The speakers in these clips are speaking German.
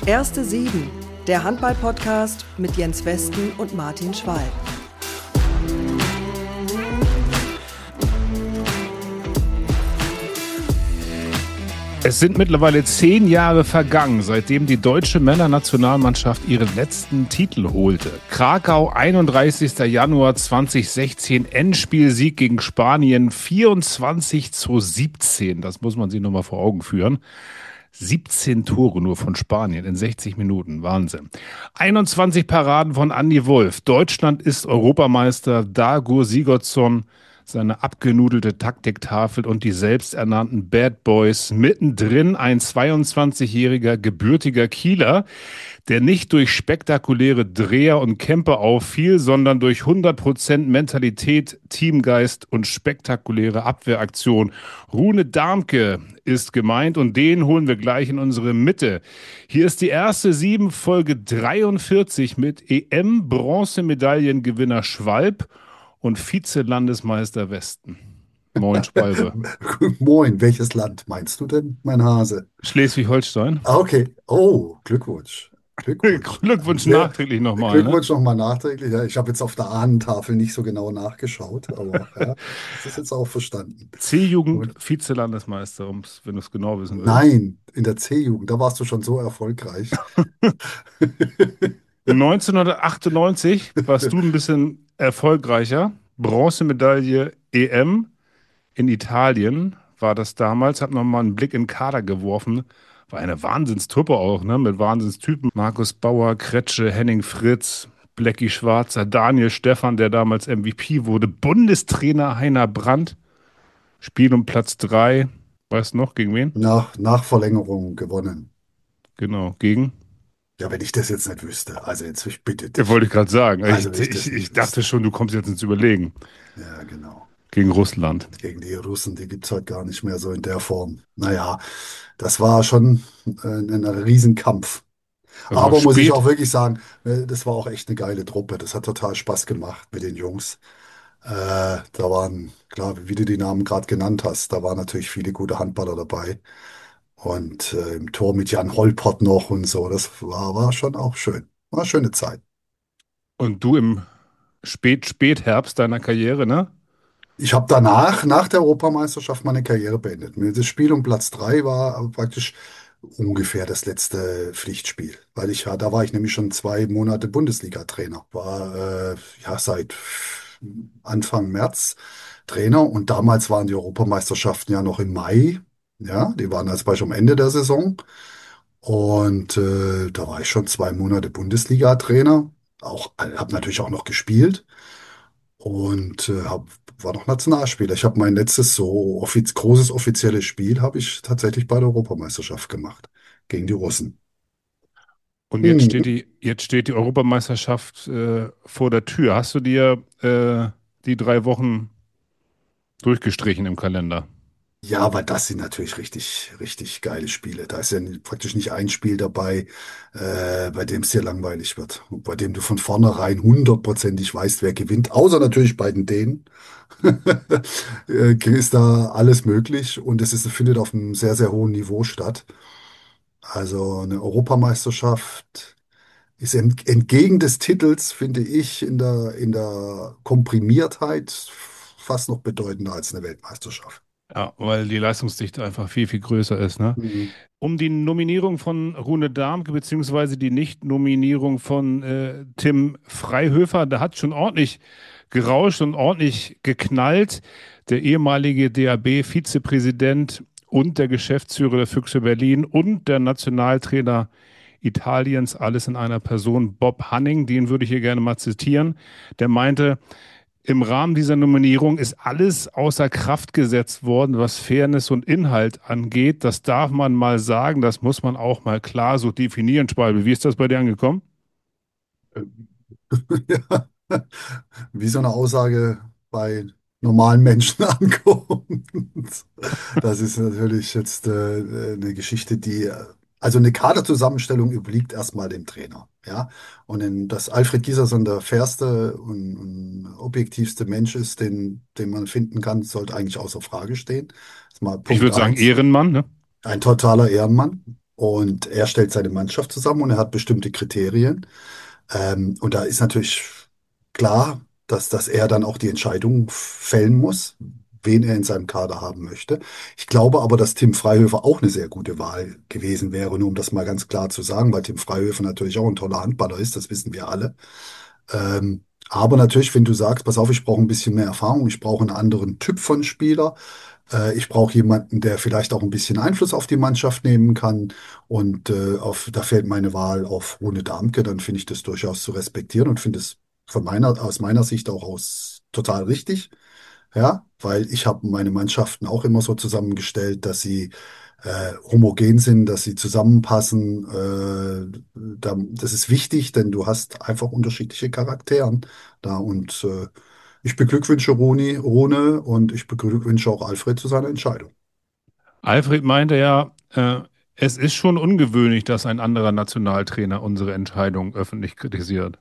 Erste Sieben, der Handball-Podcast mit Jens Westen und Martin Schwalb. Es sind mittlerweile 10 Jahre vergangen, seitdem die deutsche Männernationalmannschaft ihren letzten Titel holte. Krakau, 31. Januar 2016, Endspielsieg gegen Spanien, 24:17. Das muss man sich nochmal vor Augen führen. 17 Tore nur von Spanien in 60 Minuten. Wahnsinn. 21 Paraden von Andi Wolf. Deutschland ist Europameister. Dagur Sigurdsson, seine abgenudelte Taktiktafel und die selbsternannten Bad Boys. Mittendrin ein 22-jähriger gebürtiger Kieler, der nicht durch spektakuläre Dreher und Kämpfe auffiel, sondern durch 100% Mentalität, Teamgeist und spektakuläre Abwehraktion. Rune Darmke ist gemeint und den holen wir gleich in unsere Mitte. Hier ist die erste Sieben, Folge 43 mit EM-Bronzemedaillengewinner Schwalb und Vize-Landesmeister Westen. Moin, Schwalbe. Moin, welches Land meinst du denn, mein Hase? Schleswig-Holstein. Ah, okay. Oh, Glückwunsch. Glückwunsch. Glückwunsch Sehr, nachträglich nochmal, ne? Glückwunsch nochmal nachträglich. Ja, ich habe jetzt auf der Ahnentafel nicht so genau nachgeschaut, aber ja, das ist jetzt auch verstanden. C-Jugend Und Vize-Landesmeister, wenn du es genau wissen willst. nein, in der C-Jugend, da warst du schon so erfolgreich. 1998 warst du ein bisschen erfolgreicher. Bronzemedaille EM in Italien war das damals. Hab nochmal einen Blick in den Kader geworfen. War eine Wahnsinnstruppe auch, ne? Mit Wahnsinnstypen. Markus Bauer, Kretsche, Henning Fritz, Blecki Schwarzer, Daniel Stephan, der damals MVP wurde. Bundestrainer Heiner Brandt. Spiel um Platz 3. Weißt du noch, gegen wen? Nach Verlängerung gewonnen. Genau, gegen. Ja, wenn ich das jetzt nicht wüsste. Also jetzt, ich bitte Ja, dich. wollte ich gerade sagen. Also wenn ich das Ich nicht dachte wüsste. schon, du kommst jetzt ins Überlegen. Ja, genau. Gegen Russland. Gegen die Russen, die gibt's halt gar nicht mehr so in der Form. Naja, das war schon ein Riesenkampf. Das war Aber muss ich spät. auch wirklich sagen, das war auch echt eine geile Truppe. Das hat total Spaß gemacht mit den Jungs. Da waren, klar, wie du die Namen gerade genannt hast, da waren natürlich viele gute Handballer dabei. Und im Tor mit Jan Holpert noch und so. Das war schon auch schön. War eine schöne Zeit. Und du im Spätherbst deiner Karriere, ne? Ich habe danach, nach der Europameisterschaft, meine Karriere beendet. Das Spiel um Platz 3 war praktisch ungefähr das letzte Pflichtspiel, weil da war ich nämlich schon 2 Monate Bundesliga-Trainer, war ja seit Anfang März Trainer und damals waren die Europameisterschaften ja noch im Mai, ja, die waren als Beispiel am Ende der Saison und da war ich schon 2 Monate Bundesliga-Trainer, auch habe natürlich auch noch gespielt und war noch Nationalspieler. Ich habe mein letztes so großes offizielles Spiel habe ich tatsächlich bei der Europameisterschaft gemacht gegen die Russen. Und Hm. jetzt steht die Europameisterschaft vor der Tür. Hast du dir die 3 Wochen durchgestrichen im Kalender? Ja, aber das sind natürlich richtig, richtig geile Spiele. Da ist ja praktisch nicht ein Spiel dabei, bei dem es dir langweilig wird. Und bei dem du von vornherein hundertprozentig weißt, wer gewinnt. Außer natürlich bei den Dänen. Ist da alles möglich und findet auf einem sehr, sehr hohen Niveau statt. Also eine Europameisterschaft ist entgegen des Titels, finde ich, in der Komprimiertheit fast noch bedeutender als eine Weltmeisterschaft. Ja, weil die Leistungsdichte einfach viel, viel größer ist, ne? Mhm. Um die Nominierung von Rune Darmke beziehungsweise die Nicht-Nominierung von Tim Freihöfer, da hat schon ordentlich gerauscht und ordentlich geknallt. Der ehemalige DAB-Vizepräsident und der Geschäftsführer der Füchse Berlin und der Nationaltrainer Italiens, alles in einer Person, Bob Hanning, den würde ich hier gerne mal zitieren. Der meinte, im Rahmen dieser Nominierung ist alles außer Kraft gesetzt worden, was Fairness und Inhalt angeht. Das darf man mal sagen, das muss man auch mal klar so definieren, Spalbe. Wie ist das bei dir angekommen? Ja. Wie so eine Aussage bei normalen Menschen ankommt. Das ist natürlich jetzt eine Geschichte, also eine Kaderzusammenstellung obliegt erstmal dem Trainer. Ja? Dass Alfred Gislason der fairste und objektivste Mensch ist, den man finden kann, sollte eigentlich außer Frage stehen. Das ist mal Ich Punkt würde sagen eins. Ehrenmann, ne? Ein totaler Ehrenmann. Und er stellt seine Mannschaft zusammen und er hat bestimmte Kriterien. Und da ist natürlich klar, dass er dann auch die Entscheidung fällen muss, wen er in seinem Kader haben möchte. Ich glaube aber, dass Tim Freihöfer auch eine sehr gute Wahl gewesen wäre, nur um das mal ganz klar zu sagen, weil Tim Freihöfer natürlich auch ein toller Handballer ist, das wissen wir alle. Aber natürlich, wenn du sagst, pass auf, ich brauche ein bisschen mehr Erfahrung, ich brauche einen anderen Typ von Spieler, ich brauche jemanden, der vielleicht auch ein bisschen Einfluss auf die Mannschaft nehmen kann und da fällt meine Wahl auf Rune Darmke, dann finde ich das durchaus zu respektieren und finde es aus meiner Sicht auch total richtig. Ja, weil ich habe meine Mannschaften auch immer so zusammengestellt, dass sie homogen sind, dass sie zusammenpassen. Das ist wichtig, denn du hast einfach unterschiedliche Charakteren da und ich beglückwünsche Rune und ich beglückwünsche auch Alfred zu seiner Entscheidung. Alfred meinte ja, es ist schon ungewöhnlich, dass ein anderer Nationaltrainer unsere Entscheidung öffentlich kritisiert.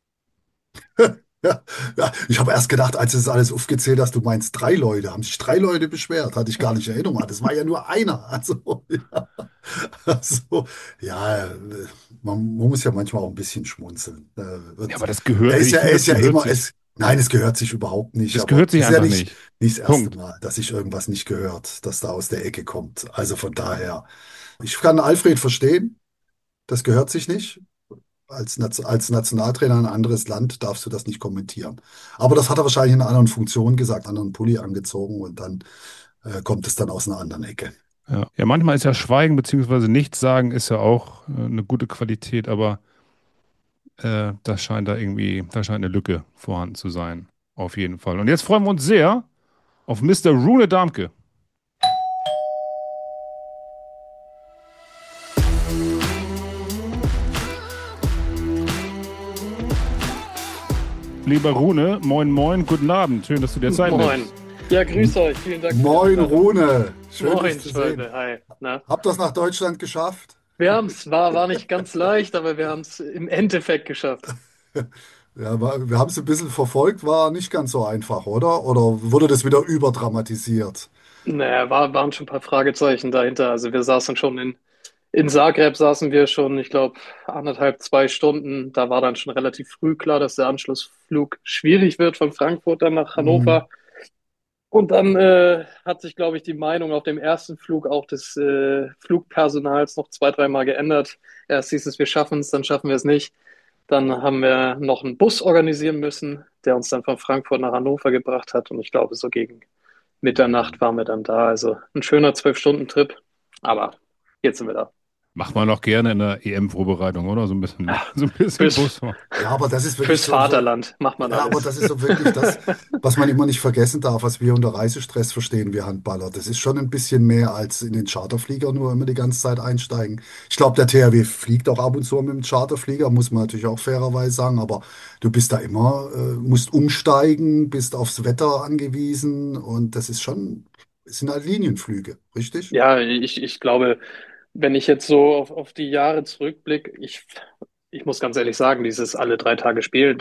Ja, ja, ich habe erst gedacht, als du das alles aufgezählt hast, du meinst drei Leute. Haben sich drei Leute beschwert? Hatte ich gar nicht in Erinnerung. Das war ja nur einer. Also, ja, also, ja man muss ja manchmal auch ein bisschen schmunzeln. Ja, aber das gehört, ich Er finde, ist das ja gehört immer, sich. nein, es gehört sich überhaupt nicht. Das Aber gehört es sich ist ja einfach nicht. nicht das erste Punkt. Mal, dass sich irgendwas nicht gehört, dass da aus der Ecke kommt. Also von daher, ich kann Alfred verstehen. Das gehört sich nicht. Als Nationaltrainer in ein anderes Land darfst du das nicht kommentieren. Aber das hat er wahrscheinlich in einer anderen Funktion gesagt, anderen Pulli angezogen und dann kommt es dann aus einer anderen Ecke. Ja. Ja, manchmal ist ja Schweigen beziehungsweise nichts sagen ist ja auch eine gute Qualität, aber das scheint da irgendwie, da scheint eine Lücke vorhanden zu sein. Auf jeden Fall. Und jetzt freuen wir uns sehr auf Mr. Rune Darmke. Lieber Rune, moin moin, guten Abend. Schön, dass du dir Zeit Moin. nimmst. Ja, grüß euch. Vielen Dank für die Moin, Einladung. Rune. Schön, Moin, dich zu sehen. Schwalbe. Hi. Na? Habt ihr es nach Deutschland geschafft? Wir haben es, war nicht ganz leicht, aber wir haben es im Endeffekt geschafft. Ja, wir haben es ein bisschen verfolgt, war nicht ganz so einfach, oder? Oder wurde das wieder überdramatisiert? Naja, waren schon ein paar Fragezeichen dahinter. Also wir saßen schon in Zagreb saßen wir schon, ich glaube, 1,5, 2 Stunden. Da war dann schon relativ früh klar, dass der Anschlussflug schwierig wird von Frankfurt dann nach Hm. Hannover. Und dann hat sich, glaube ich, die Meinung auf dem ersten Flug auch des Flugpersonals noch 2, 3 Mal geändert. Erst hieß es, wir schaffen es, dann schaffen wir es nicht. Dann haben wir noch einen Bus organisieren müssen, der uns dann von Frankfurt nach Hannover gebracht hat. Und ich glaube, so gegen Mitternacht waren wir dann da. Also ein schöner 12-Stunden-Trip. Aber jetzt sind wir da. Macht man auch gerne in der EM-Vorbereitung, oder? So ein bisschen Fürs, Busfahren. Ja, aber das ist wirklich fürs Vaterland macht man ja, aber alles. das ist so wirklich das, was man immer nicht vergessen darf, was wir unter Reisestress verstehen, wir Handballer. Das ist schon ein bisschen mehr als in den Charterflieger nur immer die ganze Zeit einsteigen. Ich glaube, der THW fliegt auch ab und zu mit dem Charterflieger, muss man natürlich auch fairerweise sagen, aber du bist da immer, musst umsteigen, bist aufs Wetter angewiesen und das ist schon, es sind halt Linienflüge, richtig? Ja, ich glaube, wenn ich jetzt so auf die Jahre zurückblicke, ich muss ganz ehrlich sagen, dieses alle 3 Tage spielen,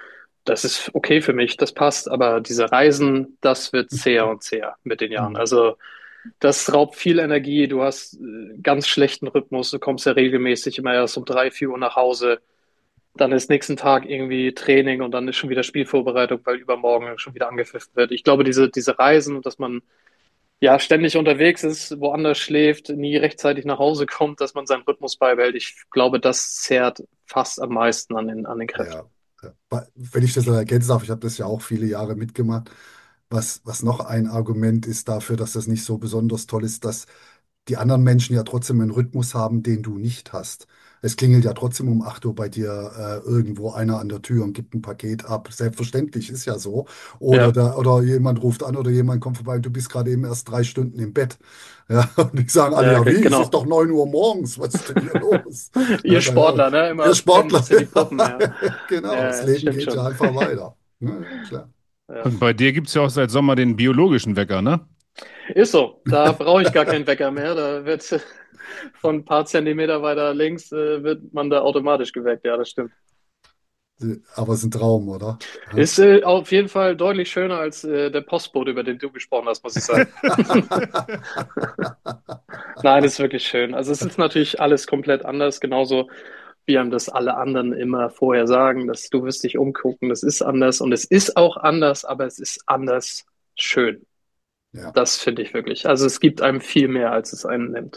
das ist okay für mich, das passt, aber diese Reisen, das wird zäher und zäher mit den Jahren. Mhm. Also das raubt viel Energie, du hast ganz schlechten Rhythmus, du kommst ja regelmäßig immer erst um 3, 4 Uhr nach Hause, dann ist nächsten Tag irgendwie Training und dann ist schon wieder Spielvorbereitung, weil übermorgen schon wieder angepfiffen wird. Ich glaube, diese Reisen und dass man ja, ständig unterwegs ist, woanders schläft, nie rechtzeitig nach Hause kommt, dass man seinen Rhythmus beibehält. Ich glaube, das zehrt fast am meisten an den Kräften. Ja, ja. Wenn ich das noch ergänzen darf, ich habe das ja auch viele Jahre mitgemacht. Was noch ein Argument ist dafür, dass das nicht so besonders toll ist, dass die anderen Menschen ja trotzdem einen Rhythmus haben, den du nicht hast. Es klingelt ja trotzdem um 8 Uhr bei dir irgendwo einer an der Tür und gibt ein Paket ab. Selbstverständlich, ist ja so. Ja, Oder jemand ruft an oder jemand kommt vorbei und du bist gerade eben erst 3 Stunden im Bett. Ja, und die sagen alle, ja, ja wie, es ist genau. doch 9 Uhr morgens, was ist denn hier los? Ihr Ja, Sportler, ne? ihr Immer pennen Sportler, bis in die Puppen, ja. genau, das Ja, Leben stimmt geht ja schon. einfach weiter. Ja, klar. Ja. Und bei dir gibt es ja auch seit Sommer den biologischen Wecker, ne? Ist so, da brauche ich gar keinen Wecker mehr. Da wird von ein paar Zentimeter weiter links wird man da automatisch geweckt. Ja, das stimmt. Aber es ist ein Traum, oder? Ja. Ist auf jeden Fall deutlich schöner als der Postbote, über den du gesprochen hast, muss ich sagen. Nein, das ist wirklich schön. Also es ist natürlich alles komplett anders, genauso wie einem das alle anderen immer vorher sagen, dass du wirst dich umgucken, das ist anders und es ist auch anders, aber es ist anders schön. Ja, Das finde ich wirklich. Also es gibt einem viel mehr, als es einem nimmt.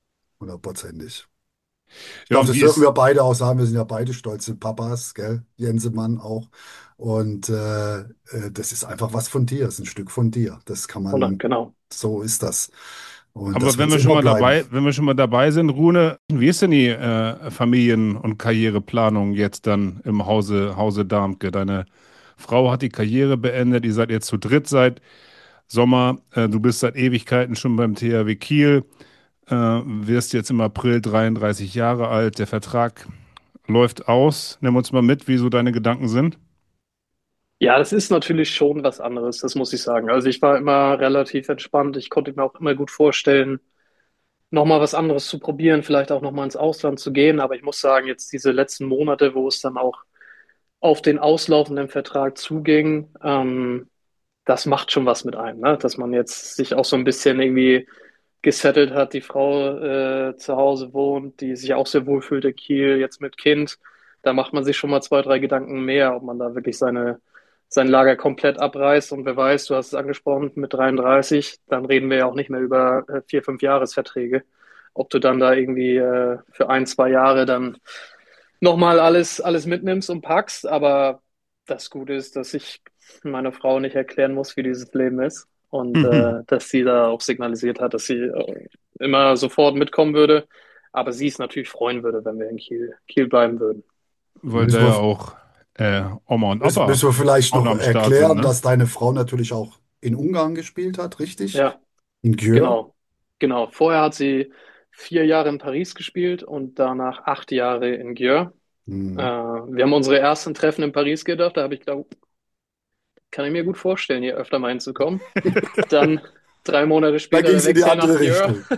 100%. Ich Ja, glaube, und das wie dürfen ist, wir beide auch sagen. Wir sind ja beide stolze Papas, gell? Jensemann auch. Und das ist einfach was von dir, ist ein Stück von dir. Das kann Oder? man, Genau. so ist das. Und aber das wird es immer bleiben. wenn wir schon mal dabei sind, Rune, wie ist denn die Familien- und Karriereplanung jetzt dann im Hause Darmke? Deine Frau hat die Karriere beendet, ihr seid jetzt zu dritt seit Sommer, du bist seit Ewigkeiten schon beim THW Kiel, wirst jetzt im April 33 Jahre alt, der Vertrag läuft aus. Nimm uns mal mit, wie so deine Gedanken sind. Ja, das ist natürlich schon was anderes, das muss ich sagen. Also ich war immer relativ entspannt. Ich konnte mir auch immer gut vorstellen, nochmal was anderes zu probieren, vielleicht auch nochmal ins Ausland zu gehen. Aber ich muss sagen, jetzt diese letzten Monate, wo es dann auch auf den auslaufenden Vertrag zuging, das macht schon was mit einem, ne? Dass man jetzt sich auch so ein bisschen irgendwie gesettelt hat, die Frau zu Hause wohnt, die sich auch sehr wohl fühlt in Kiel, jetzt mit Kind. Da macht man sich schon mal zwei, drei Gedanken mehr, ob man da wirklich sein Lager komplett abreißt. Und wer weiß, du hast es angesprochen, mit 33, dann reden wir ja auch nicht mehr über 4, 5 Jahresverträge. Ob du dann da irgendwie für 1, 2 Jahre dann nochmal alles mitnimmst und packst. Aber das Gute ist, dass ich meiner Frau nicht erklären muss, wie dieses Leben ist. Und dass sie da auch signalisiert hat, dass sie immer sofort mitkommen würde. Aber sie es natürlich freuen würde, wenn wir in Kiel bleiben würden. Weil da Müssen ja wir, auch Oma und Opa müssen wir vielleicht auch noch noch am Start sind, erklären, ne? dass deine Frau natürlich auch in Ungarn gespielt hat, richtig? Ja, In Győr? genau. Genau. Vorher hat sie 4 Jahre in Paris gespielt und danach 8 Jahre in Győr. Hm. Wir haben unsere ersten Treffen in Paris gedacht. Da habe ich gedacht, kann ich mir gut vorstellen, hier öfter mal hinzukommen. Dann 3 Monate Da später ging der es in die Wechsel nach andere Győr. Richtung.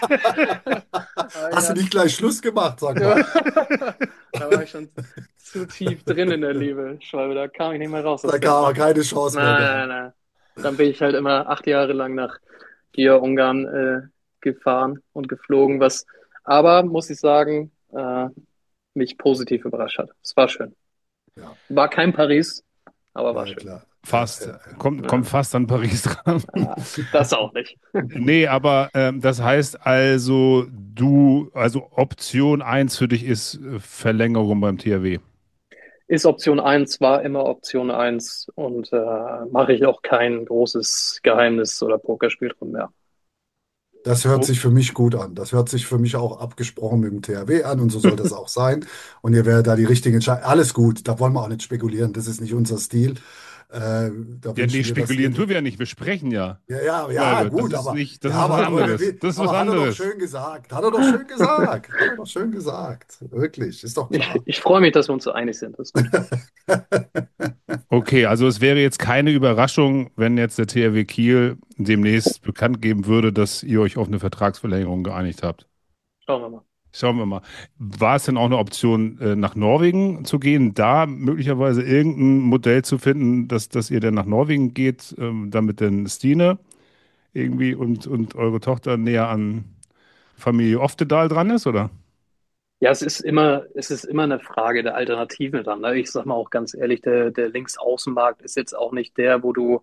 Ah, Hast du ja. nicht gleich Schluss gemacht, sag Ja. mal. Da war ich schon zu tief drin in der Liebe, Schwalbe. Da kam ich nicht mehr raus Da aus der kam Nummer. er keine Chance mehr Nein, nein, gehabt. nein. Dann bin ich halt immer 8 Jahre lang nach Győr, Ungarn, gefahren und geflogen, was aber, muss ich sagen, mich positiv überrascht hat. Es war schön. Ja, War kein Paris, aber war ja, schön. klar. Ja, Fast. ja, ja. Kommt Ja, fast an Paris dran. das auch nicht. Nee, aber das heißt also, also Option eins für dich ist Verlängerung beim THW. Ist Option eins, war immer Option eins und mache ich auch kein großes Geheimnis oder Pokerspiel drum mehr. Das hört Oh, sich für mich gut an. Das hört sich für mich auch abgesprochen mit dem THW an und so soll das auch sein. Und ihr werdet da die richtige Entscheidung. Alles gut, da wollen wir auch nicht spekulieren. Das ist nicht unser Stil. Da ja, nee, wünschen wir, dass ihr spekulieren tun die. wir ja nicht. Wir sprechen ja. Ja, ja, ja, Schwalbe, gut, aber das ja, ist was anderes. Das ist was aber hat er doch anderes. schön gesagt. Hat er doch schön gesagt. Hat er doch schön gesagt. Wirklich, ist doch Ich, klar. ich freue mich, dass wir uns so einig sind. Das ist gut. Okay, also es wäre jetzt keine Überraschung, wenn jetzt der THW Kiel demnächst bekannt geben würde, dass ihr euch auf eine Vertragsverlängerung geeinigt habt. Schauen wir mal. Schauen wir mal. War es denn auch eine Option, nach Norwegen zu gehen, da möglicherweise irgendein Modell zu finden, dass ihr dann nach Norwegen geht, damit denn Stine irgendwie und eure Tochter näher an Familie Oftedal dran ist, oder? Ja, es ist immer eine Frage der Alternativen dann. Ne? Ich sag mal auch ganz ehrlich, der Linksaußenmarkt ist jetzt auch nicht der, wo du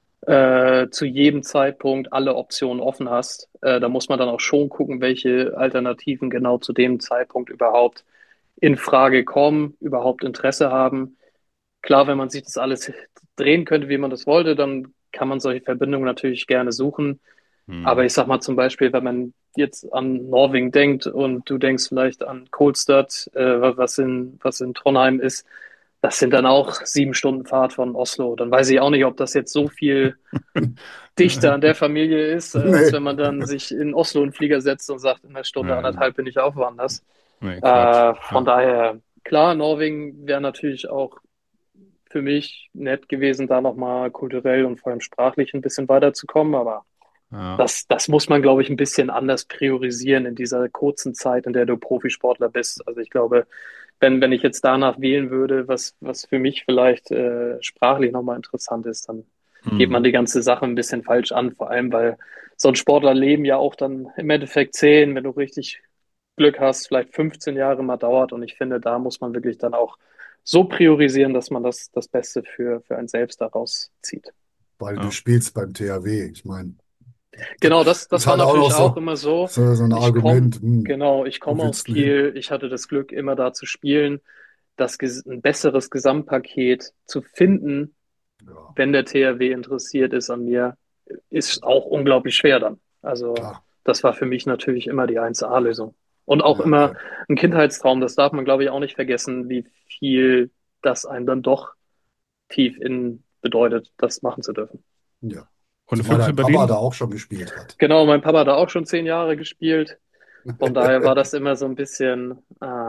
zu jedem Zeitpunkt alle Optionen offen hast. Da muss man dann auch schon gucken, welche Alternativen genau zu dem Zeitpunkt überhaupt in Frage kommen, überhaupt Interesse haben. Klar, wenn man sich das alles drehen könnte, wie man das wollte, dann kann man solche Verbindungen natürlich gerne suchen. Aber Hm. ich sag mal zum Beispiel, wenn man jetzt an Norwegen denkt und du denkst vielleicht an Kolstad, was in Trondheim ist, das sind dann auch 7 Stunden Fahrt von Oslo. Dann weiß ich auch nicht, ob das jetzt so viel dichter an der Familie ist, als Nee, wenn man dann sich in Oslo in den Flieger setzt und sagt, in einer Stunde, Nee, anderthalb bin ich auf woanders. nee, Quatsch. Von Ja, daher, klar, Norwegen wäre natürlich auch für mich nett gewesen, da nochmal kulturell und vor allem sprachlich ein bisschen weiterzukommen, aber ja. das muss man, glaube ich, ein bisschen anders priorisieren in dieser kurzen Zeit, in der du Profisportler bist. Also ich glaube, wenn ich jetzt danach wählen würde, was für mich vielleicht sprachlich nochmal interessant ist, dann geht man Mhm. die ganze Sache ein bisschen falsch an, vor allem weil so ein Sportler leben ja auch dann im Endeffekt 10, wenn du richtig Glück hast, vielleicht 15 Jahre mal dauert. Und ich finde, da muss man wirklich dann auch so priorisieren, dass man das Beste für einen selbst daraus zieht. Weil du Ja. spielst beim THW. Ich meine, das Genau, das, ist das war halt auch noch natürlich auch so, immer so. so ein Ich komme, Argument. Hm, genau, ich wo komme aus willst du denn hin? Kiel. Ich hatte das Glück, immer da zu spielen. Ein besseres Gesamtpaket zu finden, Ja, wenn der THW interessiert ist an mir, ist auch unglaublich schwer dann. Also klar. das war für mich natürlich immer die 1A-Lösung. Und auch Ja, immer ja, ein Kindheitstraum. Das darf man, glaube ich, auch nicht vergessen, wie viel das einem dann doch tief innen bedeutet, das machen zu dürfen. ja. Und Zumal Füchse dein Papa da Berlin? auch schon gespielt hat. Genau, mein Papa hat da auch schon 10 Jahre gespielt. Von daher war das immer so ein bisschen,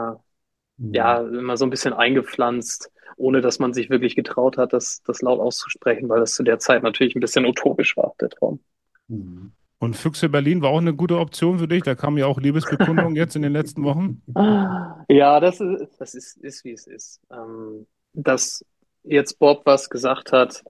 Hm, ja, immer so ein bisschen eingepflanzt, ohne dass man sich wirklich getraut hat, das laut auszusprechen, weil das zu der Zeit natürlich ein bisschen utopisch war, der Traum. hm. Und Füchse Berlin war auch eine gute Option für dich. Da kamen ja auch Liebesbekundungen jetzt in den letzten Wochen. Ja, ist wie es ist. Dass jetzt Bob was gesagt hat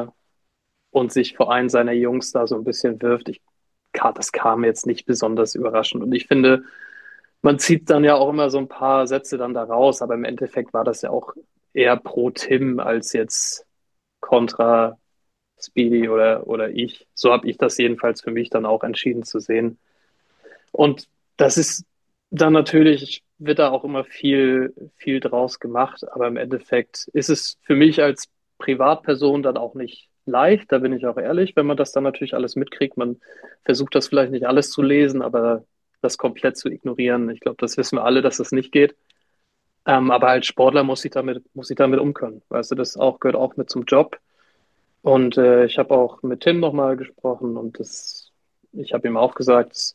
und sich vor einen seiner Jungs da so ein bisschen wirft, das kam jetzt nicht besonders überraschend. Und ich finde, man zieht dann ja auch immer so ein paar Sätze dann da raus, aber im Endeffekt war das ja auch eher pro Tim als jetzt kontra Speedy oder ich. So habe ich das jedenfalls für mich dann auch entschieden zu sehen. Und das ist dann natürlich, wird da auch immer viel draus gemacht, aber im Endeffekt ist es für mich als Privatperson dann auch nicht leicht, da bin ich auch ehrlich, wenn man das dann natürlich alles mitkriegt. Man versucht das vielleicht nicht alles zu lesen, aber das komplett zu ignorieren. Ich glaube, das wissen wir alle, dass das nicht geht. Aber als Sportler muss ich damit umkönnen. Weißt du, das auch, gehört auch mit zum Job. Und ich habe auch mit Tim nochmal gesprochen und ich habe ihm auch gesagt, dass,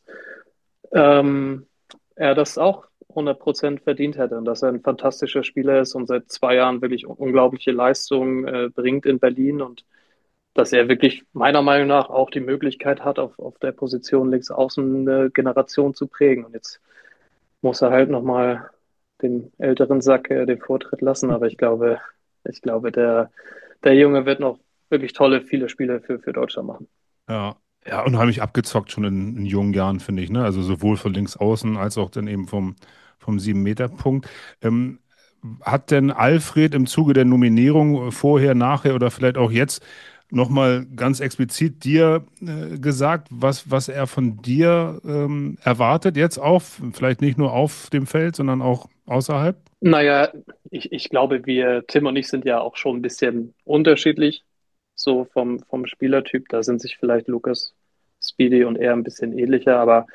ähm, er das auch 100% verdient hätte und dass er ein fantastischer Spieler ist und seit 2 Jahren wirklich unglaubliche Leistungen bringt in Berlin und dass er wirklich meiner Meinung nach auch die Möglichkeit hat, auf der Position links außen eine Generation zu prägen. Und jetzt muss er halt nochmal den älteren Sack den Vortritt lassen, aber ich glaube, der Junge wird noch wirklich viele Spiele für Deutschland machen. Ja, ja, unheimlich abgezockt schon in jungen Jahren, finde ich, ne? Also sowohl von links außen als auch dann eben vom 7-Meter-Punkt. Ähm, hat denn Alfred im Zuge der Nominierung vorher, nachher oder vielleicht auch jetzt nochmal ganz explizit dir gesagt, was er von dir erwartet, jetzt auch, vielleicht nicht nur auf dem Feld, sondern auch außerhalb? Naja, ich glaube, Tim und ich sind ja auch schon ein bisschen unterschiedlich, so vom Spielertyp. Da sind sich vielleicht Lukas, Speedy und er ein bisschen ähnlicher, aber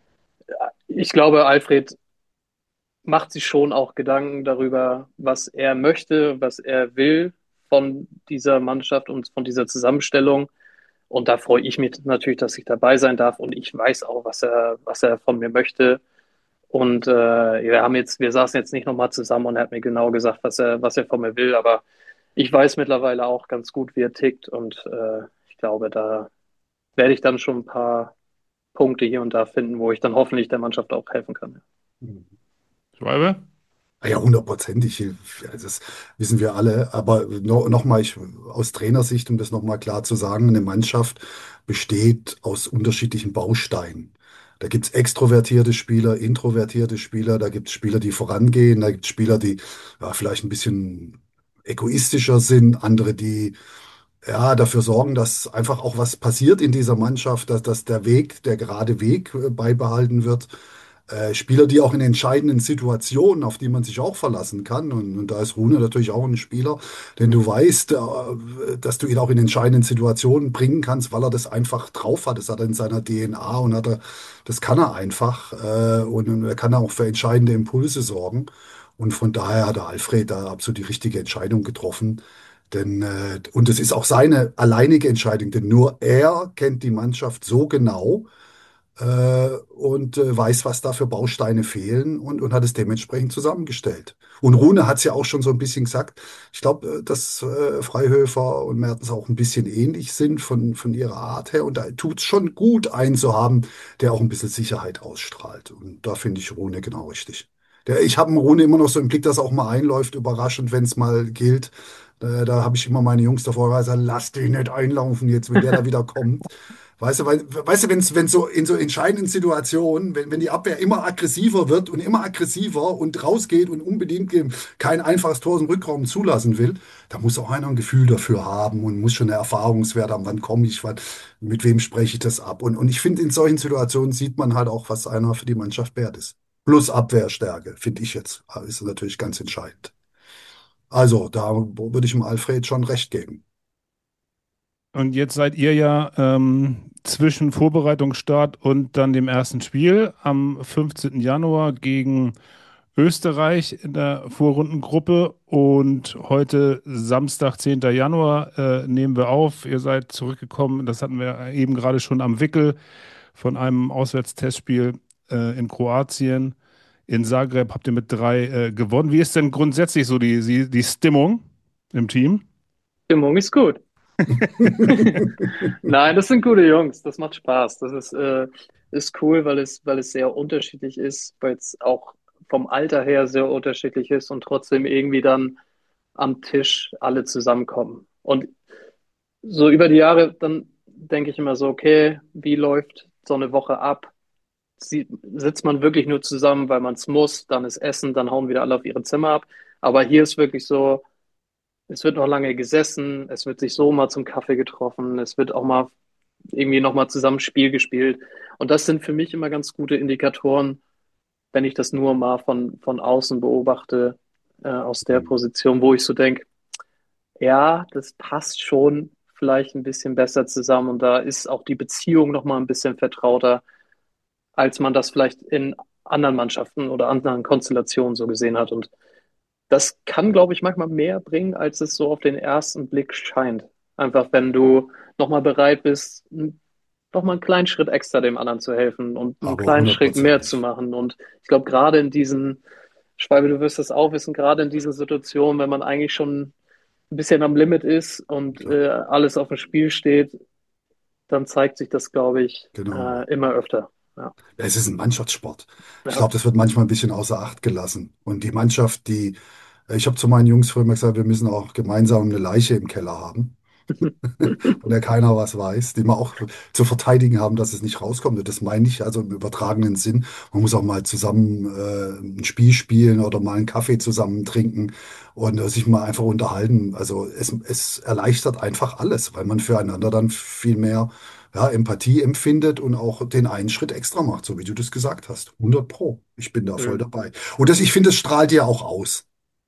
ich glaube, Alfred macht sich schon auch Gedanken darüber, was er möchte, was er will von dieser Mannschaft und von dieser Zusammenstellung. Und da freue ich mich natürlich, dass ich dabei sein darf. Und ich weiß auch, was er von mir möchte. Und wir saßen jetzt nicht nochmal zusammen und er hat mir genau gesagt, was er von mir will. Aber ich weiß mittlerweile auch ganz gut, wie er tickt. Und ich glaube, da werde ich dann schon ein paar Punkte hier und da finden, wo ich dann hoffentlich der Mannschaft auch helfen kann. Hm. Schreibe? Ah ja, hundertprozentig. Das wissen wir alle. Aber nochmal, aus Trainersicht, um das nochmal klar zu sagen, eine Mannschaft besteht aus unterschiedlichen Bausteinen. Da gibt's extrovertierte Spieler, introvertierte Spieler, da gibt's Spieler, die vorangehen, da gibt's Spieler, die ja, vielleicht ein bisschen egoistischer sind, andere, die ja, dafür sorgen, dass einfach auch was passiert in dieser Mannschaft, dass der Weg, der gerade Weg beibehalten wird. Spieler, die auch in entscheidenden Situationen, auf die man sich auch verlassen kann. Und da ist Rune natürlich auch ein Spieler, denn du weißt, dass du ihn auch in entscheidenden Situationen bringen kannst, weil er das einfach drauf hat. Das hat er in seiner DNA und das kann er einfach. Und er kann auch für entscheidende Impulse sorgen. Und von daher hat der Alfred da absolut die richtige Entscheidung getroffen. Denn, und es ist auch seine alleinige Entscheidung, denn nur er kennt die Mannschaft so genau und weiß, was da für Bausteine fehlen und hat es dementsprechend zusammengestellt. Und Rune hat es ja auch schon so ein bisschen gesagt. Ich glaube, dass Freihöfer und Mertens auch ein bisschen ähnlich sind von ihrer Art her. Und da tut es schon gut, einen zu haben, der auch ein bisschen Sicherheit ausstrahlt. Und da finde ich Rune genau richtig. Ich habe Rune immer noch so im Blick, dass er auch mal einläuft, überraschend, wenn es mal gilt. Da habe ich immer meine Jungs davor gesagt, lass den nicht einlaufen jetzt, wenn der da wieder kommt. Weißt du, wenn so in so entscheidenden Situationen, wenn die Abwehr immer aggressiver wird und immer aggressiver und rausgeht und unbedingt kein einfaches Tor aus dem Rückraum zulassen will, da muss auch einer ein Gefühl dafür haben und muss schon eine Erfahrungswert haben, wann komme ich, mit wem spreche ich das ab. Und ich finde, in solchen Situationen sieht man halt auch, was einer für die Mannschaft wert ist. Plus Abwehrstärke, finde ich jetzt, ist natürlich ganz entscheidend. Also, da würde ich dem Alfred schon recht geben. Und jetzt seid ihr ja zwischen Vorbereitungsstart und dann dem ersten Spiel am 15. Januar gegen Österreich in der Vorrundengruppe und heute Samstag, 10. Januar, nehmen wir auf. Ihr seid zurückgekommen, das hatten wir eben gerade schon am Wickel von einem Auswärtstestspiel in Kroatien. In Zagreb habt ihr mit 3 gewonnen. Wie ist denn grundsätzlich so die Stimmung im Team? Stimmung ist gut. Nein, das sind gute Jungs. Das macht Spaß. Ist cool, weil es sehr unterschiedlich ist, weil es auch vom Alter her sehr unterschiedlich ist und trotzdem irgendwie dann am Tisch alle zusammenkommen. Und so über die Jahre, dann denke ich immer so, okay, wie läuft so eine Woche ab? Sitzt man wirklich nur zusammen, weil man es muss, dann ist Essen, dann hauen wieder alle auf ihre Zimmer ab. Aber hier ist wirklich so, es wird noch lange gesessen, es wird sich so mal zum Kaffee getroffen, es wird auch mal irgendwie noch mal zusammen Spiel gespielt. Und das sind für mich immer ganz gute Indikatoren, wenn ich das nur mal von außen beobachte, aus der Position, wo ich so denke, ja, das passt schon vielleicht ein bisschen besser zusammen und da ist auch die Beziehung noch mal ein bisschen vertrauter, als man das vielleicht in anderen Mannschaften oder anderen Konstellationen so gesehen hat. Und das kann, glaube ich, manchmal mehr bringen, als es so auf den ersten Blick scheint. Einfach, wenn du nochmal bereit bist, nochmal einen kleinen Schritt extra dem anderen zu helfen und einen Aber kleinen Schritt mehr zu hundertprozentig. machen. Und ich glaube, gerade in diesen, Schwalbe, du wirst das auch wissen, gerade in diesen Situationen, wenn man eigentlich schon ein bisschen am Limit ist und Ja, alles auf dem Spiel steht, dann zeigt sich das, glaube ich, genau. immer öfter. Ja. Ja, es ist ein Mannschaftssport. Ich Ja. glaube, das wird manchmal ein bisschen außer Acht gelassen. Und die Mannschaft, ich habe zu meinen Jungs früher immer gesagt, wir müssen auch gemeinsam eine Leiche im Keller haben, von der keiner was weiß, die wir auch zu verteidigen haben, dass es nicht rauskommt. Und das meine ich also im übertragenen Sinn. Man muss auch mal zusammen ein Spiel spielen oder mal einen Kaffee zusammen trinken und sich mal einfach unterhalten. Also es erleichtert einfach alles, weil man füreinander dann viel mehr Empathie empfindet und auch den einen Schritt extra macht, so wie du das gesagt hast. 100 Pro. Ich bin da voll Mhm. dabei. Und ich finde, das strahlt ja auch aus.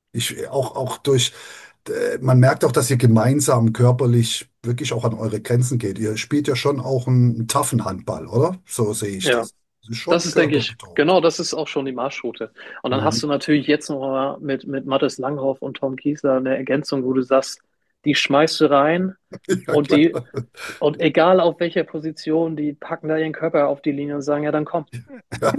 Auch durch, man merkt auch, dass ihr gemeinsam körperlich wirklich auch an eure Grenzen geht. Ihr spielt ja schon auch einen toughen Handball, oder? So sehe ich Ja. das. Das ist Das schon ist, denke ich, körperbetont. genau, das ist auch schon die Marschroute. Und dann hast Mhm. du natürlich jetzt noch mal mit Mathis Langhoff und Tom Kiesler eine Ergänzung, wo du sagst, die schmeißt du rein Ja, und klar. und egal auf welcher Position, die packen da ihren Körper auf die Linie und sagen, ja, dann komm. Ja.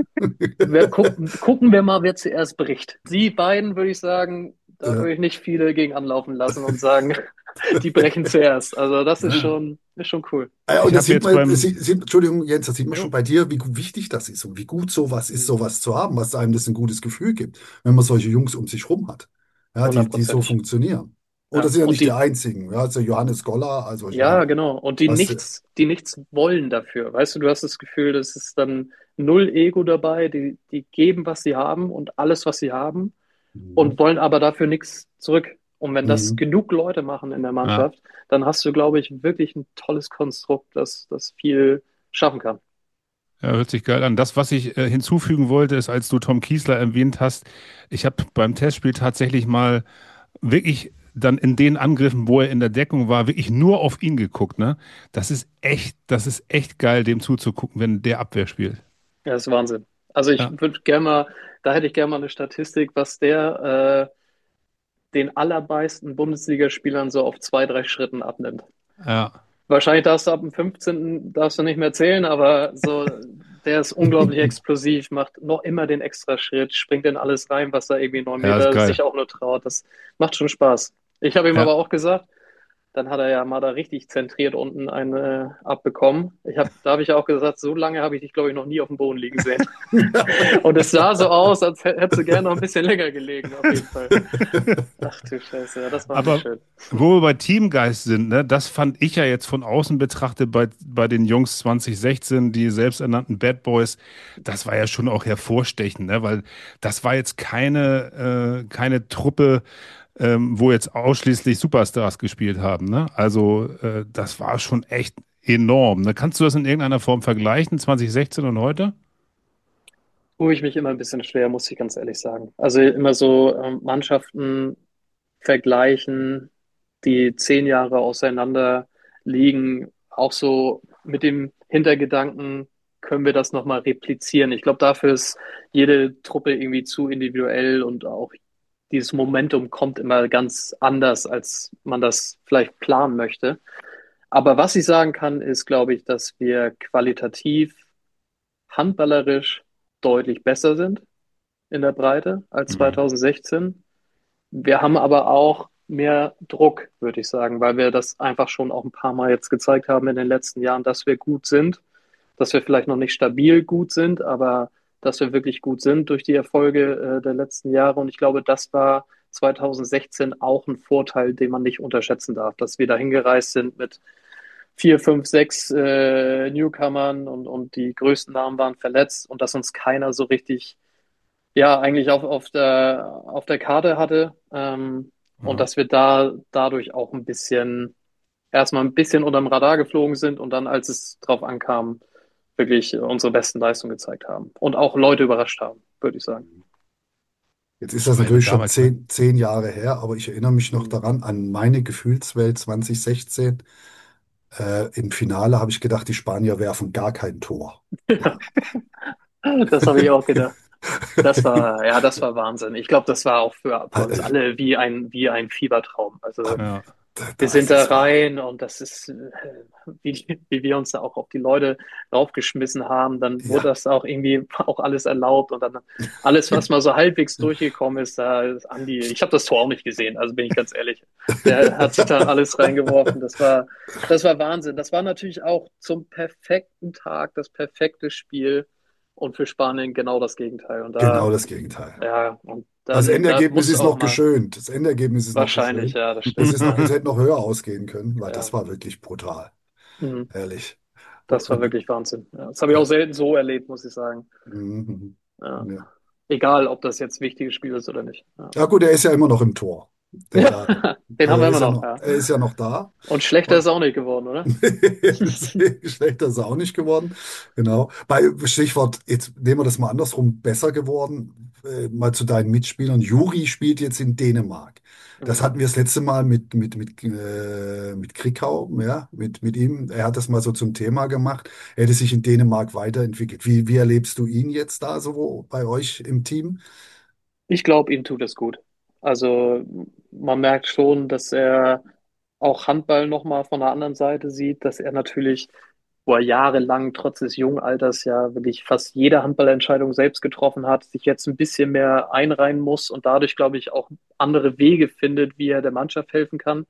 Gucken wir mal, wer zuerst bricht. Die beiden, würde ich sagen, da Ja. würde ich nicht viele gegen anlaufen lassen und sagen, die brechen zuerst. Also das Ja. ist schon cool. Und Ich das habe sieht jetzt man, beim, Entschuldigung, Jens, das sieht man schon Jo. bei dir, wie wichtig das ist und wie gut sowas ist, sowas zu haben, was einem das ein gutes Gefühl gibt, wenn man solche Jungs um sich rum hat, ja, die so Hundertprozentig. funktionieren. Und das Ja. sind ja Und nicht die die, einzigen. Ja, also Johannes Goller, also ich ja, meine, genau. Und was, die nichts wollen dafür. Weißt du, du hast das Gefühl, das ist dann null Ego dabei. Die geben, was sie haben und alles, was sie haben und mhm. wollen aber dafür nichts zurück. Und wenn das Mhm. genug Leute machen in der ja, Mannschaft, dann hast du, glaube ich, wirklich ein tolles Konstrukt, das viel schaffen kann. ja, hört sich geil an. Das, was ich hinzufügen wollte, ist, als du Tom Kiesler erwähnt hast, ich habe beim Testspiel tatsächlich mal wirklich dann in den Angriffen, wo er in der Deckung war, wirklich nur auf ihn geguckt, ne? Das ist echt geil, dem zuzugucken, wenn der Abwehr spielt. Ja, das ist Wahnsinn. Also ich Ja, würde gerne mal, da hätte ich gerne mal eine Statistik, was der den allermeisten Bundesligaspielern so auf zwei, drei Schritten abnimmt. ja, Wahrscheinlich darfst du ab dem 15. darfst du nicht mehr zählen, aber so, der ist unglaublich explosiv, macht noch immer den Extraschritt, springt in alles rein, was da irgendwie 9 ja, ist Meter geil. sich auch nur traut. Das macht schon Spaß. Ich habe ihm Ja, aber auch gesagt, dann hat er ja mal da richtig zentriert unten eine abbekommen. Da habe ich auch gesagt, so lange habe ich dich, glaube ich, noch nie auf dem Boden liegen sehen. Und es sah so aus, als hättest du gerne noch ein bisschen länger gelegen, auf jeden Fall. Ach du Scheiße, ja, das war nicht Aber schön. wo wir bei Teamgeist sind, ne, das fand ich ja jetzt von außen betrachtet bei den Jungs 2016, die selbsternannten Bad Boys, das war ja schon auch hervorstechend, ne, weil das war jetzt keine Truppe, wo jetzt ausschließlich Superstars gespielt haben, ne? Also das war schon echt enorm. Ne? Kannst du das in irgendeiner Form vergleichen, 2016 und heute? Tue ich mich immer ein bisschen schwer, muss ich ganz ehrlich sagen. Also immer so Mannschaften vergleichen, die 10 Jahre auseinander liegen, auch so mit dem Hintergedanken, können wir das nochmal replizieren. Ich glaube, dafür ist jede Truppe irgendwie zu individuell und auch dieses Momentum kommt immer ganz anders, als man das vielleicht planen möchte. Aber was ich sagen kann, ist, glaube ich, dass wir qualitativ handballerisch deutlich besser sind in der Breite als Mhm. 2016. Wir haben aber auch mehr Druck, würde ich sagen, weil wir das einfach schon auch ein paar Mal jetzt gezeigt haben in den letzten Jahren, dass wir gut sind, dass wir vielleicht noch nicht stabil gut sind, aber dass wir wirklich gut sind durch die Erfolge der letzten Jahre. Und ich glaube, das war 2016 auch ein Vorteil, den man nicht unterschätzen darf, dass wir dahin gereist sind mit 4, 5, 6 Newcomern und die größten Namen waren verletzt und dass uns keiner so richtig, ja, eigentlich auf der Karte hatte. Und Ja. dass wir dadurch auch erstmal ein bisschen unterm Radar geflogen sind und dann, als es drauf ankam, wirklich unsere besten Leistungen gezeigt haben. Und auch Leute überrascht haben, würde ich sagen. Jetzt ist Ich das meine, natürlich schon damals, ne? zehn Jahre her, aber ich erinnere mich noch Mhm. daran, an meine Gefühlswelt 2016. Im Finale habe ich gedacht, die Spanier werfen gar kein Tor. Ja. Das habe ich auch gedacht. Das war Wahnsinn. Ich glaube, das war auch für uns alle wie ein Fiebertraum. Also Ja. wir sind da Das war, rein und das ist, wie wir uns da auch auf die Leute raufgeschmissen haben, dann wurde ja. das auch irgendwie auch alles erlaubt und dann alles, was mal so halbwegs durchgekommen ist, da ist Andi, ich habe das Tor auch nicht gesehen, also bin ich ganz ehrlich, der hat sich da alles reingeworfen, das war Wahnsinn. Das war natürlich auch zum perfekten Tag, das perfekte Spiel und für Spanien genau das Gegenteil und Genau das Gegenteil. Das da Endergebnis muss ist auch noch mal, geschönt. Das Endergebnis ist noch wahrscheinlich, geschönt. ja, das Das stimmt, ist noch, ja, das hätte noch höher ausgehen können, weil ja. das war wirklich brutal. Mhm. Ehrlich. Das war Und, wirklich Wahnsinn. Ja, das habe ich auch ja. selten so erlebt, muss ich sagen. Mhm. Ja. Ja. Egal, ob das jetzt wichtiges Spiel ist oder nicht. Ja, Ja gut, er ist ja immer noch im Tor. Der, den haben also wir er immer ist ja noch, noch, ja. er ist ja noch da. Und schlechter ist Und auch nicht geworden, oder? schlechter ist er auch nicht geworden. Genau. Bei Stichwort, jetzt nehmen wir das mal andersrum, besser geworden. Mal zu deinen Mitspielern. Juri spielt jetzt in Dänemark. Das Mhm. hatten wir das letzte Mal mit Krikau, ja, mit ihm. Er hat das mal so zum Thema gemacht. Er hätte sich in Dänemark weiterentwickelt. Wie erlebst du ihn jetzt da so bei euch im Team? Ich glaube, ihm tut es gut. Also man merkt schon, dass er auch Handball nochmal von der anderen Seite sieht, dass er natürlich, wo er jahrelang trotz des jungen Alters ja wirklich fast jede Handballentscheidung selbst getroffen hat, sich jetzt ein bisschen mehr einreihen muss und dadurch, glaube ich, auch andere Wege findet, wie er der Mannschaft helfen kann.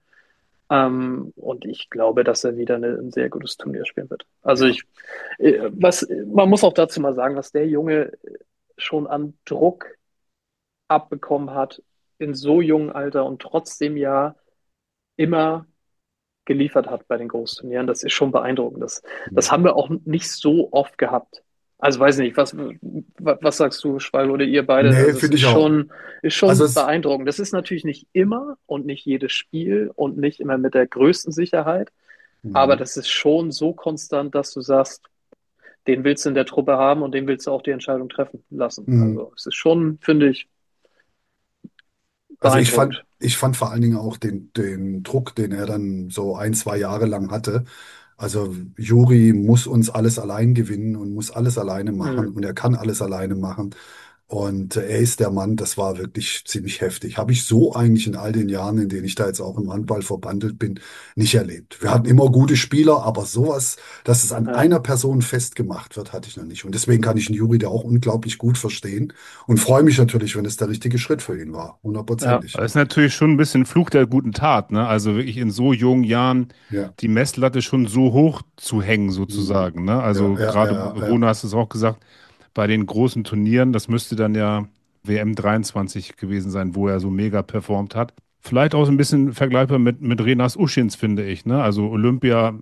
Und ich glaube, dass er wieder ein sehr gutes Turnier spielen wird. Also Ja. man muss auch dazu mal sagen, was der Junge schon an Druck abbekommen hat in so jungem Alter und trotzdem ja immer geliefert hat bei den Großturnieren, das ist schon beeindruckend. Das haben wir auch nicht so oft gehabt. Also weiß nicht, was sagst du, Schwalbe, oder ihr beide? Nee, Also es finde ich auch. ist Also schon beeindruckend. Das ist natürlich nicht immer und nicht jedes Spiel und nicht immer mit der größten Sicherheit, aber mhm. das ist schon so konstant, dass du sagst, den willst du in der Truppe haben und den willst du auch die Entscheidung treffen lassen. Mhm. Also es ist schon, finde ich, Also beeindruckend. ich fand vor allen Dingen auch den Druck, den er dann so ein, zwei Jahre lang hatte. Also Juri muss uns alles allein gewinnen und muss alles alleine machen Mhm. und er kann alles alleine machen. Und er ist der Mann, das war wirklich ziemlich heftig. Habe ich so eigentlich in all den Jahren, in denen ich da jetzt auch im Handball verbandelt bin, nicht erlebt. Wir hatten immer gute Spieler, aber sowas, dass es an Ja, einer Person festgemacht wird, hatte ich noch nicht. Und deswegen kann ich einen Juri da auch unglaublich gut verstehen und freue mich natürlich, wenn es der richtige Schritt für ihn war. ja, Hundertprozentig. Das ist natürlich schon ein bisschen Fluch der guten Tat, ne? Also wirklich in so jungen Jahren Ja. die Messlatte schon so hoch zu hängen, Mhm. sozusagen, ne? Ja, Also ja, gerade, ja, ja. Rune hast es auch gesagt, bei den großen Turnieren, das müsste dann ja WM 23 gewesen sein, wo er so mega performt hat. Vielleicht auch so ein bisschen vergleichbar mit Renas Uschins, finde ich, ne? Also Olympia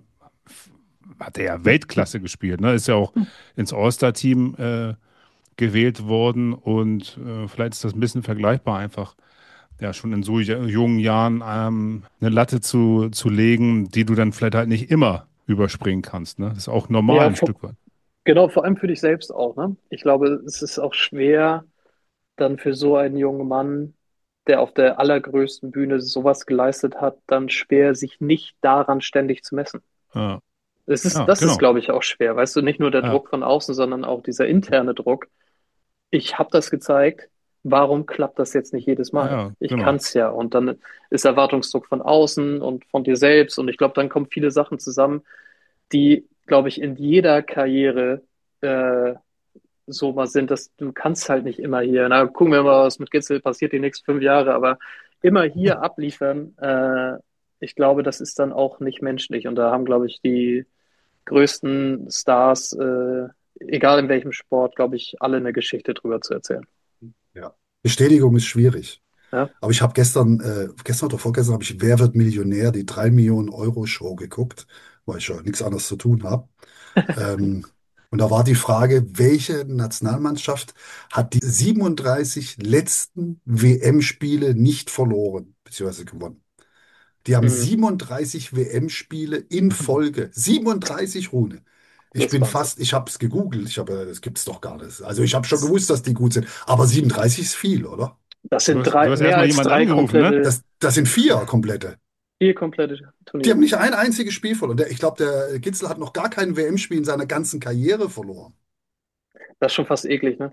hat er ja Weltklasse gespielt, ne? Ist ja auch ins All-Star-Team gewählt worden und vielleicht ist das ein bisschen vergleichbar einfach ja, schon in so jungen Jahren eine Latte zu legen, die du dann vielleicht halt nicht immer überspringen kannst. Ne? Das ist auch normal ja, ein Stück weit. genau, vor allem für dich selbst auch, ne? Ich glaube, es ist auch schwer, dann für so einen jungen Mann, der auf der allergrößten Bühne sowas geleistet hat, dann schwer, sich nicht daran ständig zu messen. Ja, ja, Das ist, genau. glaube ich, auch schwer. Weißt du, nicht nur der Ja, Druck von außen, sondern auch dieser interne Druck. Ich habe das gezeigt, warum klappt das jetzt nicht jedes ja, Mal? ja, Ich kann genau. es ja. Und dann ist Erwartungsdruck von außen und von dir selbst. Und ich glaube, dann kommen viele Sachen zusammen, die, glaube ich, in jeder Karriere äh, so was sind, dass du kannst halt nicht immer hier, na, gucken wir mal, was mit Gitzel passiert die nächsten 5 Jahre, aber immer hier abliefern, ich glaube, das ist dann auch nicht menschlich. Und da haben, glaube ich, die größten Stars, egal in welchem Sport, glaube ich, alle eine Geschichte drüber zu erzählen. Ja. Bestätigung ist schwierig. Ja? Aber ich habe gestern oder vorgestern habe ich Wer wird Millionär, die 3 Millionen Euro Show geguckt, weil ich ja nichts anderes zu tun habe. Ähm, und da war die Frage, welche Nationalmannschaft hat die 37 letzten WM-Spiele nicht verloren, beziehungsweise gewonnen? Die haben Mhm. 37 WM-Spiele in Folge. 37 Rune. Das ist Wahnsinn. Ich habe es gegoogelt, das gibt's doch gar nicht. Also ich habe schon Das, gewusst, dass die gut sind, aber 37 ist viel, oder? das Du sind hast, du hast mehr erstmal als jemanden drei angerufen, ne? komplette, Das sind vier komplette. vier komplette Die haben Turniere. nicht ein einziges Spiel verloren. Ich glaube, der Gitzel hat noch gar kein WM-Spiel in seiner ganzen Karriere verloren. Das ist schon fast eklig, ne?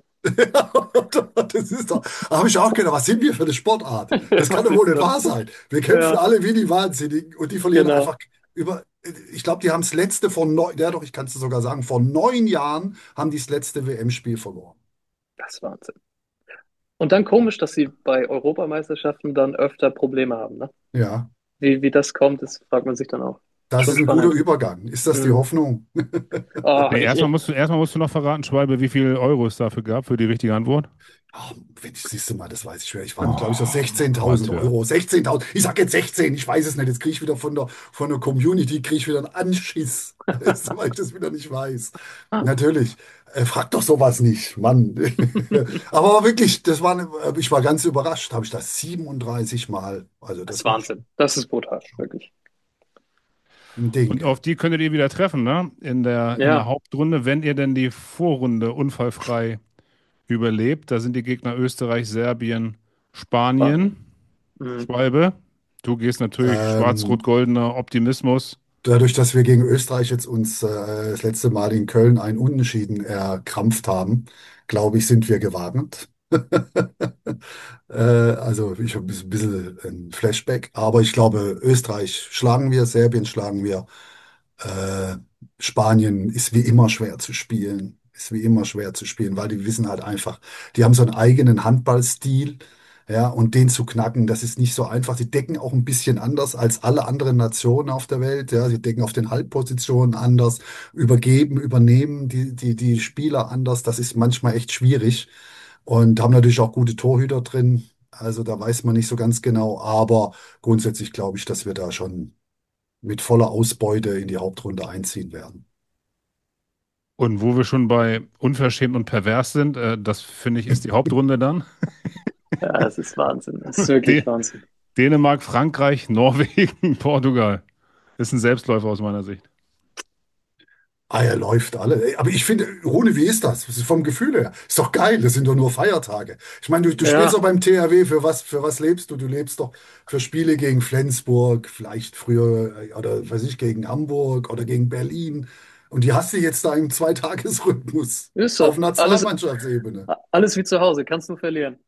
Das ist doch, da habe ich auch gedacht, was sind wir für eine Sportart? Das kann Was doch wohl ist nicht das? wahr sein. Wir kämpfen Ja, alle wie die Wahnsinnigen und die verlieren genau. einfach über, ich glaube, die haben das letzte vor neun, ja doch, ich kann es dir sogar sagen, vor 9 Jahren haben die das letzte WM-Spiel verloren. Das ist Wahnsinn. Und dann komisch, dass sie bei Europameisterschaften dann öfter Probleme haben, ne? Ja, Wie das kommt, das fragt man sich dann auch. das Schon ist ein guter spannend. Übergang. Ist das die Mhm. Hoffnung? Oh, Nee, erstmal musst du noch verraten, Schwalbe, wie viel Euro es dafür gab für die richtige Antwort. Oh, siehst du mal, das weiß ich schwer. Ich waren, glaube ich, so Oh, 16.000 Amateur. Euro. 16.000. Ich sag jetzt 16, ich weiß es nicht. Jetzt kriege ich wieder von der Community, kriege ich wieder einen Anschiss, weil ich das wieder nicht weiß. Natürlich. Frag doch sowas nicht, Mann. Aber wirklich, ich war ganz überrascht. Habe ich das 37 Mal. Also Das ist das war Wahnsinn. Das ist brutal, wirklich. ein Und Ding. auf die könntet ihr wieder treffen, ne? In der Ja, Hauptrunde, wenn ihr denn die Vorrunde unfallfrei überlebt. Da sind die Gegner Österreich, Serbien, Spanien. Spanien. Mhm. Schwalbe. Du gehst natürlich Ähm, schwarz-rot-goldener Optimismus. Dadurch, dass wir gegen Österreich jetzt uns das letzte Mal in Köln ein Unentschieden erkrampft haben, glaube ich, sind wir gewarnt. Also ich habe ein bisschen ein Flashback, aber ich glaube, Österreich schlagen wir, Serbien schlagen wir. Äh, Spanien ist wie immer schwer zu spielen, ist wie immer schwer zu spielen, weil die wissen halt einfach, die haben so einen eigenen Handballstil, ja, und den zu knacken, das ist nicht so einfach. Sie decken auch ein bisschen anders als alle anderen Nationen auf der Welt, ja, sie decken auf den Halbpositionen anders, übernehmen die Spieler anders, das ist manchmal echt schwierig und haben natürlich auch gute Torhüter drin. Also da weiß man nicht so ganz genau, aber grundsätzlich glaube ich, dass wir da schon mit voller Ausbeute in die Hauptrunde einziehen werden. Und wo wir schon bei unverschämt und pervers sind, das finde ich ist die Hauptrunde dann. Ja, es ist Wahnsinn. Es ist wirklich D Wahnsinn. Dänemark, Frankreich, Norwegen, Portugal. Ist ein Selbstläufer aus meiner Sicht. Ah, er läuft alle. Ey, aber ich finde, Rune, wie ist das? Das ist vom Gefühl her. Ist doch geil, das sind doch nur Feiertage. Ich meine, du spielst doch Ja, beim THW, für was lebst du? Du lebst doch für Spiele gegen Flensburg, vielleicht früher, oder weiß ich, gegen Hamburg oder gegen Berlin. Und die hast du jetzt da im Zweitagesrhythmus Ist auf so. Nationalmannschaftsebene. Alles wie zu Hause, kannst du verlieren.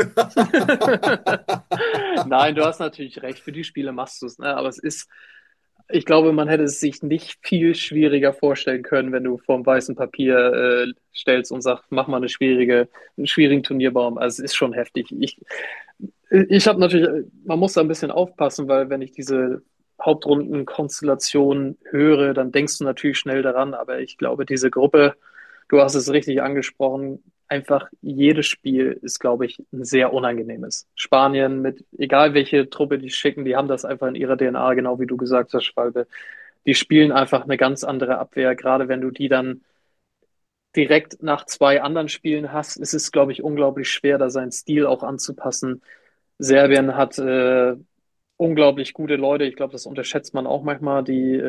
Nein, du hast natürlich recht, für die Spiele machst du es, ne? Aber ich glaube, man hätte es sich nicht viel schwieriger vorstellen können, wenn du vorm weißen Papier stellst und sagst, mach mal einen schwierigen Turnierbaum. Also es ist schon heftig. Ich habe natürlich, man muss da ein bisschen aufpassen, weil wenn ich diese Hauptrundenkonstellation höre, dann denkst du natürlich schnell daran, aber ich glaube, diese Gruppe, du hast es richtig angesprochen, einfach jedes Spiel ist, glaube ich, ein sehr unangenehmes. Spanien mit, egal welche Truppe die schicken, die haben das einfach in ihrer DNA, genau wie du gesagt hast, Schwalbe. Die spielen einfach eine ganz andere Abwehr, gerade wenn du die dann direkt nach zwei anderen Spielen hast, ist es, glaube ich, unglaublich schwer, da seinen Stil auch anzupassen. Serbien hat unglaublich gute Leute. Ich glaube, das unterschätzt man auch manchmal,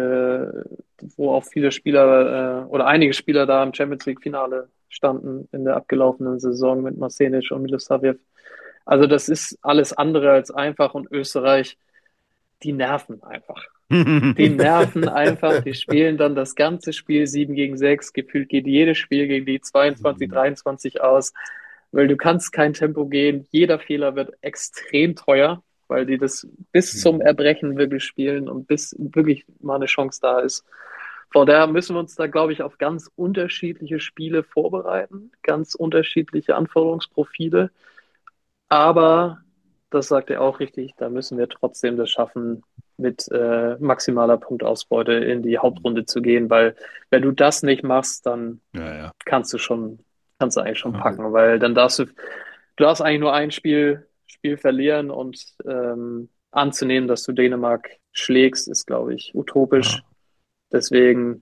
wo auch viele Spieler oder einige Spieler da im Champions League-Finale standen in der abgelaufenen Saison mit Masenic und Milosavljev. Also das ist alles andere als einfach und Österreich, die nerven einfach. Die nerven einfach, die spielen dann das ganze Spiel 7 gegen 6. Gefühlt geht jedes Spiel gegen die 22, 23 aus, weil du kannst kein Tempo gehen. Jeder Fehler wird extrem teuer, weil die das bis zum Erbrechen wirklich spielen und bis wirklich mal eine Chance da ist. Von daher müssen wir uns da, glaube ich, auf ganz unterschiedliche Spiele vorbereiten, ganz unterschiedliche Anforderungsprofile. Aber das sagt er auch richtig, da müssen wir trotzdem das schaffen, mit maximaler Punktausbeute in die Hauptrunde zu gehen, weil wenn du das nicht machst, dann Ja, ja. kannst du eigentlich schon Ja. packen, weil dann du darfst eigentlich nur ein Spiel verlieren und anzunehmen, dass du Dänemark schlägst, ist, glaube ich, utopisch. Ja. Deswegen,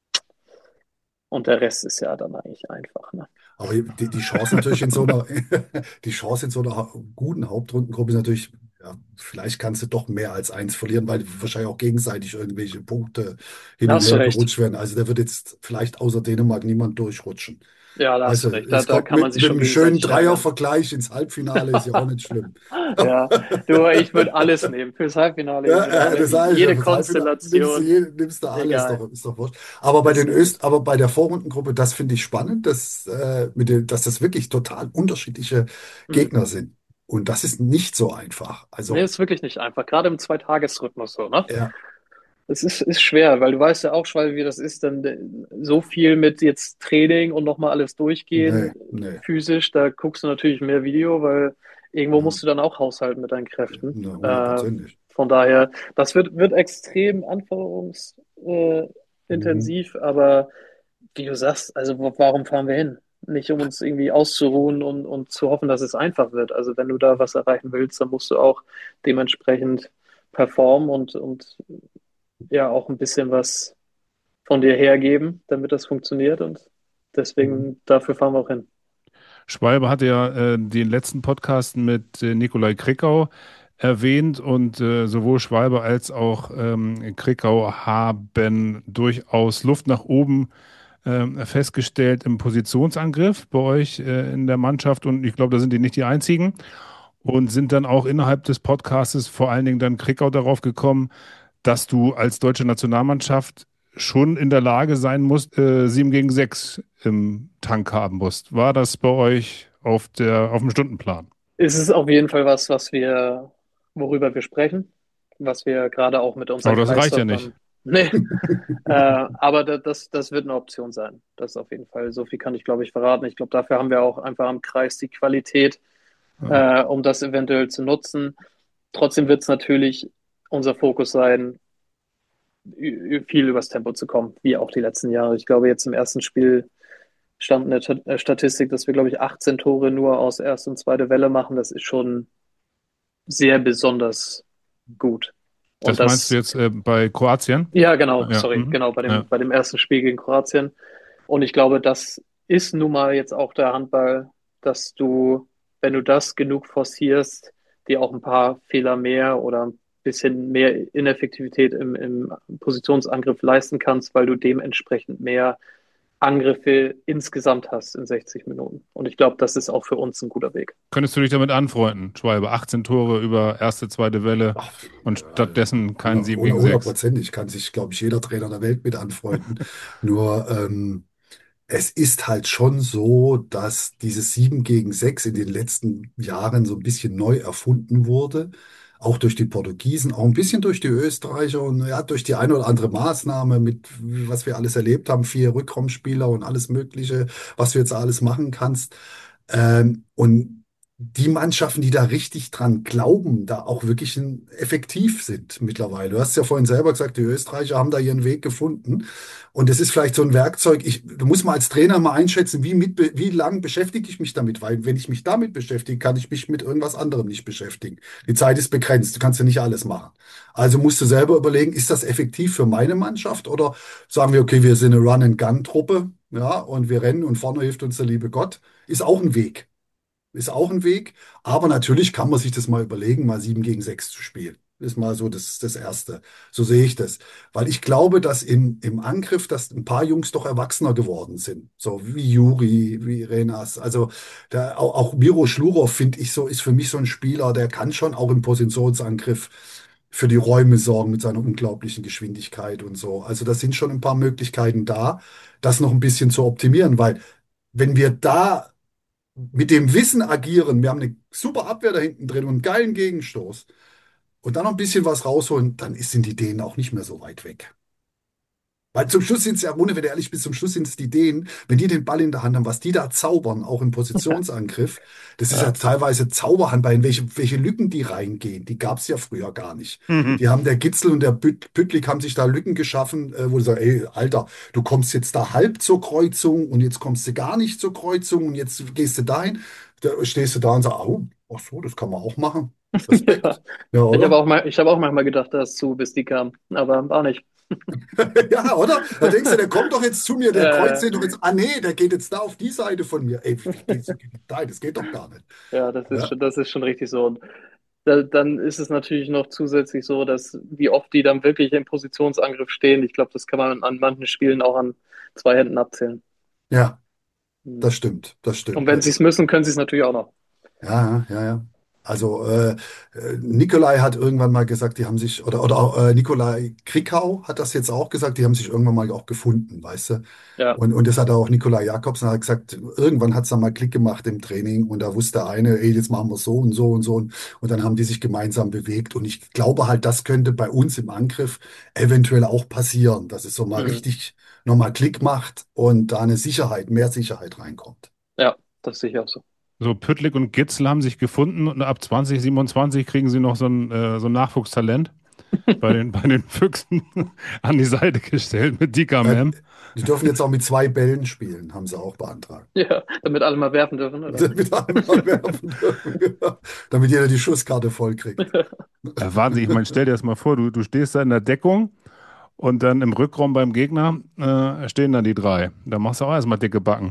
und der Rest ist ja dann eigentlich einfach, ne? Aber die Chance natürlich in so einer, die Chance in so einer guten Hauptrundengruppe ist natürlich, ja, vielleicht kannst du doch mehr als eins verlieren, weil wahrscheinlich auch gegenseitig irgendwelche Punkte hin Da und hast du her recht. gerutscht werden. Also da wird jetzt vielleicht außer Dänemark niemand durchrutschen. Ja, da hast Weißt du, du recht. Da, es da kommt kann man sich mit schon einem schönen gegenseitig ärgern. Dreiervergleich ins Halbfinale, ist ja auch nicht schlimm. Ja, du, ich würde alles nehmen. Fürs Halbfinale, ich Ja, würde das sage ich ja, jede fürs Halbfinale Konstellation, nimmst du alles, egal. ist doch wurscht. Aber bei Ist, ist, Aber bei der Vorrundengruppe, das finde ich spannend, dass das wirklich total unterschiedliche hm. Gegner sind. Und das ist nicht so einfach. Nee, Also, ist wirklich nicht einfach. Gerade im Zweitagesrhythmus so, ne? ja, Ist schwer, weil du weißt ja auch, Schwalbe, wie das ist, dann so viel mit jetzt Training und nochmal alles durchgehen, nee, physisch, da guckst du natürlich mehr Video, weil irgendwo ja, musst du dann auch haushalten mit deinen Kräften. ne, hundertprozentig. Von daher, das wird extrem Mhm. intensiv, aber wie du sagst, also warum fahren wir hin? Nicht um uns irgendwie auszuruhen und zu hoffen, dass es einfach wird. Also wenn du da was erreichen willst, dann musst du auch dementsprechend performen und ja auch ein bisschen was von dir hergeben, damit das funktioniert. Und Mhm. deswegen, dafür fahren wir auch hin. Schwalbe hatte ja den letzten Podcast mit Nikolai Krickau erwähnt und sowohl Schwalbe als auch Krickau haben durchaus Luft nach oben festgestellt im Positionsangriff bei euch in der Mannschaft und ich glaube, da sind die nicht die einzigen und sind dann auch innerhalb des Podcastes vor allen Dingen dann Krickau darauf gekommen, dass du als deutsche Nationalmannschaft schon in der Lage sein musst, 7 gegen 6 im Tank haben musst. War das bei euch auf dem Stundenplan? Es ist auf jeden Fall was, worüber wir sprechen, was wir gerade auch mit Aber unseren das reicht ja Kreisläufern nicht. haben. Nee, aber das wird eine Option sein. Das auf jeden Fall. So viel kann ich, glaube ich, verraten. Ich glaube, dafür haben wir auch einfach am Kreis die Qualität, Ja. um das eventuell zu nutzen. Trotzdem wird es natürlich unser Fokus sein, viel übers Tempo zu kommen, wie auch die letzten Jahre. Ich glaube, jetzt im ersten Spiel stand in der Statistik, dass wir, glaube ich, 18 Tore nur aus erste und zweite Welle machen. Das ist schon sehr besonders gut. Und Das meinst du das, jetzt bei Kroatien? ja, genau, Ja. sorry, Mhm. genau, Ja. bei dem ersten Spiel gegen Kroatien. Und ich glaube, das ist nun mal jetzt auch der Handball, dass du, wenn du das genug forcierst, dir auch ein paar Fehler mehr oder ein bisschen mehr Ineffektivität im Positionsangriff leisten kannst, weil du dementsprechend mehr Angriffe insgesamt hast in 60 Minuten. Und ich glaube, das ist auch für uns ein guter Weg. Könntest du dich damit anfreunden, Schwalbe? 18 Tore über erste, zweite Welle Ach, und stattdessen kein 7 gegen 6. hundertprozentig kann sich, glaube ich, jeder Trainer der Welt mit anfreunden. Nur es ist halt schon so, dass dieses 7 gegen 6 in den letzten Jahren so ein bisschen neu erfunden wurde. Auch durch die Portugiesen, auch ein bisschen durch die Österreicher und ja, durch die eine oder andere Maßnahme mit, was wir alles erlebt haben, 4 Rückraumspieler und alles Mögliche, was du jetzt alles machen kannst. Und die Mannschaften, die da richtig dran glauben, da auch wirklich effektiv sind mittlerweile. Du hast ja vorhin selber gesagt, die Österreicher haben da ihren Weg gefunden. Und es ist vielleicht so ein Werkzeug. Du musst mal als Trainer mal einschätzen, wie lang beschäftige ich mich damit? Weil wenn ich mich damit beschäftige, kann ich mich mit irgendwas anderem nicht beschäftigen. Die Zeit ist begrenzt. Du kannst ja nicht alles machen. Also musst du selber überlegen, ist das effektiv für meine Mannschaft? Oder sagen wir, okay, wir sind eine Run-and-Gun-Truppe, ja, und wir rennen und vorne hilft uns der liebe Gott. Ist auch ein Weg. Ist auch ein Weg. Aber natürlich kann man sich das mal überlegen, mal 7 gegen 6 zu spielen. Ist mal so das Erste. So sehe ich das. Weil ich glaube, dass im Angriff, dass ein paar Jungs doch erwachsener geworden sind. So wie Juri, wie Renas. Also auch Miro Schlurov, finde ich so, ist für mich so ein Spieler, der kann schon auch im Positionsangriff für die Räume sorgen mit seiner unglaublichen Geschwindigkeit und so. Also das sind schon ein paar Möglichkeiten da, das noch ein bisschen zu optimieren, weil wenn wir da mit dem Wissen agieren, wir haben eine super Abwehr da hinten drin und einen geilen Gegenstoß und dann noch ein bisschen was rausholen, dann sind die Dänen auch nicht mehr so weit weg. Weil zum Schluss sind es ja, ohne wenn du ehrlich bist, zum Schluss sind es die Dänen, wenn die den Ball in der Hand haben, was die da zaubern, auch im Positionsangriff, das ist ja Ja. teilweise Zauberhandball, in welche Lücken die reingehen, die gab es ja früher gar nicht. Mhm. Die haben der Gitzel und der Püttlik haben sich da Lücken geschaffen, wo du sagst, ey, Alter, du kommst jetzt da halb zur Kreuzung und jetzt kommst du gar nicht zur Kreuzung und jetzt gehst du dahin, da stehst du da und sagst, oh, ach so, das kann man auch machen. Ja. Respekt. Ja, oder? Ich habe auch manchmal gedacht, dass zu, bis die kam, aber war nicht. Ja, oder? Da denkst du, der kommt doch jetzt zu mir, der kreuzt Äh, den doch jetzt. Ah, nee, der geht jetzt da auf die Seite von mir. Ey, wie geht's denn da? Das geht doch gar nicht. ja, Ja, das ist schon richtig so. Und dann ist es natürlich noch zusätzlich so, dass wie oft die dann wirklich im Positionsangriff stehen. Ich glaube, das kann man an manchen Spielen auch an 2 Händen abzählen. ja, Mhm. das stimmt, das Und stimmt. wenn sie es müssen, können sie es natürlich auch noch. Ja, ja, ja. Also Nikolai hat irgendwann mal gesagt, die haben sich, oder auch, Nikolai Krikau hat das jetzt auch gesagt, die haben sich irgendwann mal auch gefunden, weißt du? Ja, Und das hat auch Nikolai Jakobsen hat gesagt, irgendwann hat es dann mal Klick gemacht im Training und da wusste eine, ey, jetzt machen wir so und so und so und dann haben die sich gemeinsam bewegt und ich glaube halt, das könnte bei uns im Angriff eventuell auch passieren, dass es so mal mhm. richtig nochmal Klick macht und da eine Sicherheit, mehr Sicherheit reinkommt. Ja, das sehe ich auch so. So, Püttlik und Gitzel haben sich gefunden und ab 2027 kriegen sie noch so ein Nachwuchstalent bei den Füchsen an die Seite gestellt mit Dika Äh, Mem. Die dürfen jetzt auch mit 2 Bällen spielen, haben sie auch beantragt. Ja, damit alle mal werfen dürfen, oder? Damit einmal werfen dürfen, ja. Damit jeder die Schusskarte voll kriegt. Wahnsinn, ich meine, stell dir das mal vor, du stehst da in der Deckung und dann im Rückraum beim Gegner stehen dann die drei. Da machst du auch erstmal dicke Backen.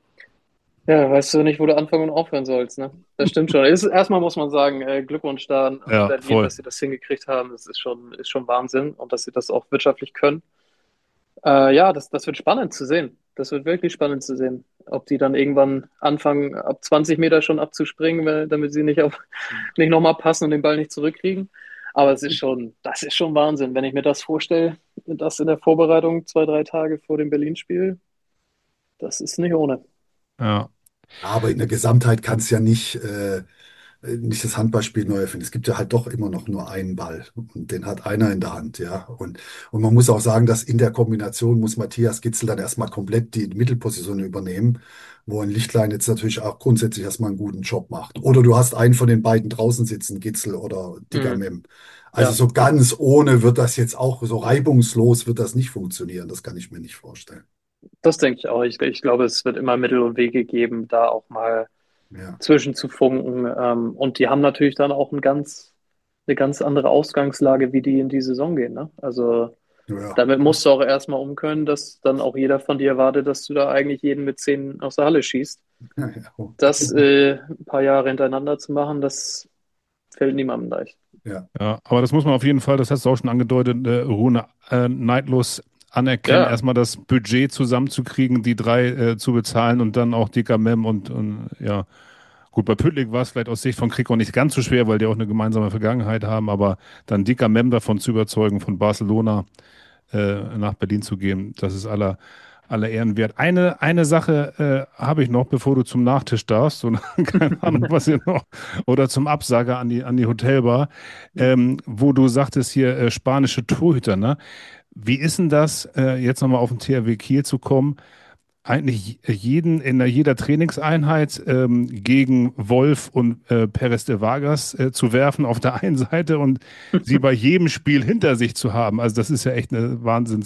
Ja, weißt du nicht, wo du anfangen und aufhören sollst, ne? Das stimmt schon. Erstmal muss man sagen, Glückwunsch da an Ja, Berlin, voll. dass sie das hingekriegt haben. Das ist schon Wahnsinn und dass sie das auch wirtschaftlich können. Ja, das wird spannend zu sehen. Das wird wirklich spannend zu sehen, ob die dann irgendwann anfangen, ab 20 Meter schon abzuspringen, damit sie nicht nochmal passen und den Ball nicht zurückkriegen. Aber das ist schon Wahnsinn, wenn ich mir das vorstelle, das in der Vorbereitung 2, 3 Tage vor dem Berlin-Spiel, das ist nicht ohne. Ja. Aber in der Gesamtheit kann es ja nicht das Handballspiel neu erfinden. Es gibt ja halt doch immer noch nur einen Ball und den hat einer in der Hand, ja. Und man muss auch sagen, dass in der Kombination muss Matthias Gitzel dann erstmal komplett die Mittelposition übernehmen, wo ein Lichtlein jetzt natürlich auch grundsätzlich erstmal einen guten Job macht. Oder du hast einen von den beiden draußen sitzen, Gitzel oder Mhm. Digamem. Also Ja, so ganz ohne wird das jetzt auch, so reibungslos wird das nicht funktionieren. Das kann ich mir nicht vorstellen. das denke ich auch. Ich glaube, es wird immer Mittel und Wege geben, da auch mal Ja, zwischen zu funken. Und die haben natürlich dann auch eine ganz andere Ausgangslage, wie die in die Saison gehen. Ne? Also ja, damit musst du auch erstmal umkönnen, dass dann auch jeder von dir erwartet, dass du da eigentlich jeden mit 10 aus der Halle schießt. ja, ja. Das ein paar Jahre hintereinander zu machen, das fällt niemandem leicht. Ja. Ja, aber das muss man auf jeden Fall, das hast du auch schon angedeutet, Rune, neidlos anerkennen, Ja, erstmal das Budget zusammenzukriegen, die drei zu bezahlen und dann auch Dicker Mem und ja. Gut, bei Püttlik war es vielleicht aus Sicht von Krikau nicht ganz so schwer, weil die auch eine gemeinsame Vergangenheit haben, aber dann Dicker Mem davon zu überzeugen, von Barcelona nach Berlin zu gehen, das ist aller Ehren wert. Eine Sache habe ich noch, bevor du zum Nachtisch darfst, und keine Ahnung, was ihr noch, oder zum Absager an die Hotelbar, wo du sagtest hier spanische Torhüter, ne? Wie ist denn das, jetzt nochmal auf den THW Kiel zu kommen? Eigentlich jeder Trainingseinheit gegen Wolf und Perez de Vargas zu werfen auf der einen Seite und sie bei jedem Spiel hinter sich zu haben. Also das ist ja echt eine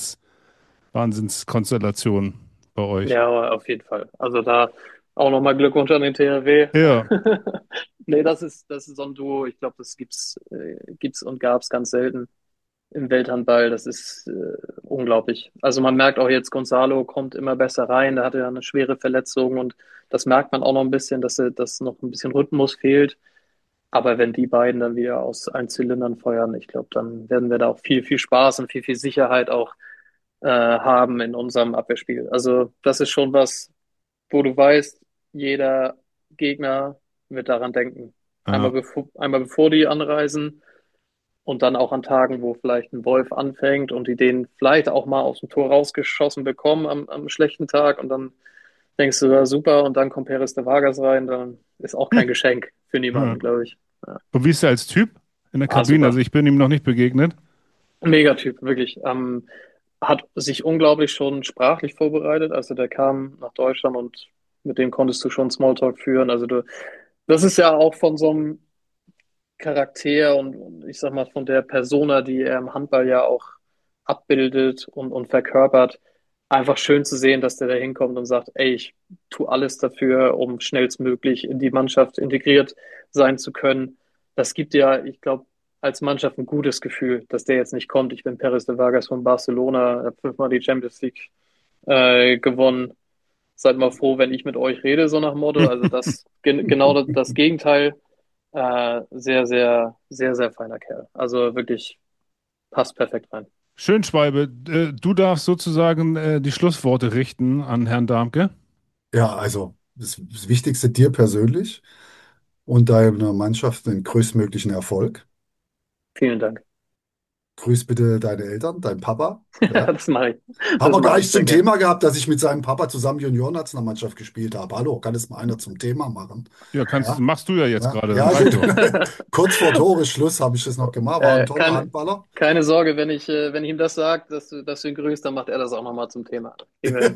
Wahnsinnskonstellation bei euch. ja, auf jeden Fall. Also da auch nochmal Glückwunsch an den THW. Ja, Nee, das ist so ein Duo. Ich glaube, das gibt's und gab's ganz selten im Welthandball. Das ist unglaublich. Also man merkt auch jetzt, Gonzalo kommt immer besser rein. Der hatte ja eine schwere Verletzung und das merkt man auch noch ein bisschen, dass noch ein bisschen Rhythmus fehlt. Aber wenn die beiden dann wieder aus allen Zylindern feuern, ich glaube, dann werden wir da auch viel, viel Spaß und viel, viel Sicherheit auch haben in unserem Abwehrspiel. Also das ist schon was, wo du weißt, jeder Gegner wird daran denken. ja. Einmal bevor die anreisen und dann auch an Tagen, wo vielleicht ein Wolf anfängt und die den vielleicht auch mal aus dem Tor rausgeschossen bekommen am schlechten Tag und dann denkst du, ja, super, und dann kommt Perez de Vargas rein, dann ist auch kein Geschenk für Ja. niemanden, glaube ich. Ja. Und wie ist er als Typ in der Ah, Kabine? Also super. ich bin ihm noch nicht begegnet. Megatyp, wirklich. Hat sich unglaublich schon sprachlich vorbereitet. Also der kam nach Deutschland und mit dem konntest du schon Smalltalk führen. Das ist ja auch von so einem Charakter und ich sag mal von der Persona, die er im Handball ja auch abbildet und verkörpert, einfach schön zu sehen, dass der da hinkommt und sagt, ey, ich tue alles dafür, um schnellstmöglich in die Mannschaft integriert sein zu können. Das gibt ja, ich glaube, als Mannschaft ein gutes Gefühl, dass der jetzt nicht kommt. Ich bin Perez de Vargas von Barcelona, habe 5-mal die Champions League gewonnen. Seid mal froh, wenn ich mit euch rede, so nach dem Motto. Also genau das Gegenteil. Sehr, sehr, sehr, sehr feiner Kerl. Also wirklich passt perfekt rein. Schön, Schwalbe. Du darfst sozusagen die Schlussworte richten an Herrn Darmke. Ja, also das Wichtigste dir persönlich und deiner Mannschaft den größtmöglichen Erfolg. Vielen Dank. Grüß bitte deine Eltern, dein Papa. Ja, Ja. das mache ich. Haben Das wir gar mache ich nicht sehr zum gern. Thema gehabt, dass ich mit seinem Papa zusammen Juniorennationalmannschaft gespielt habe. Hallo, kann es mal einer zum Thema machen? Ja, Ja, machst du ja jetzt ja, gerade, dann ja, reicht gut. doch. Kurz vor Toresschluss habe ich das noch gemacht. War ein toller Keine, Handballer. keine Sorge, wenn ich ihm das sage, dass du ihn grüßt, dann macht er das auch nochmal zum Thema. Kriegen wir hin.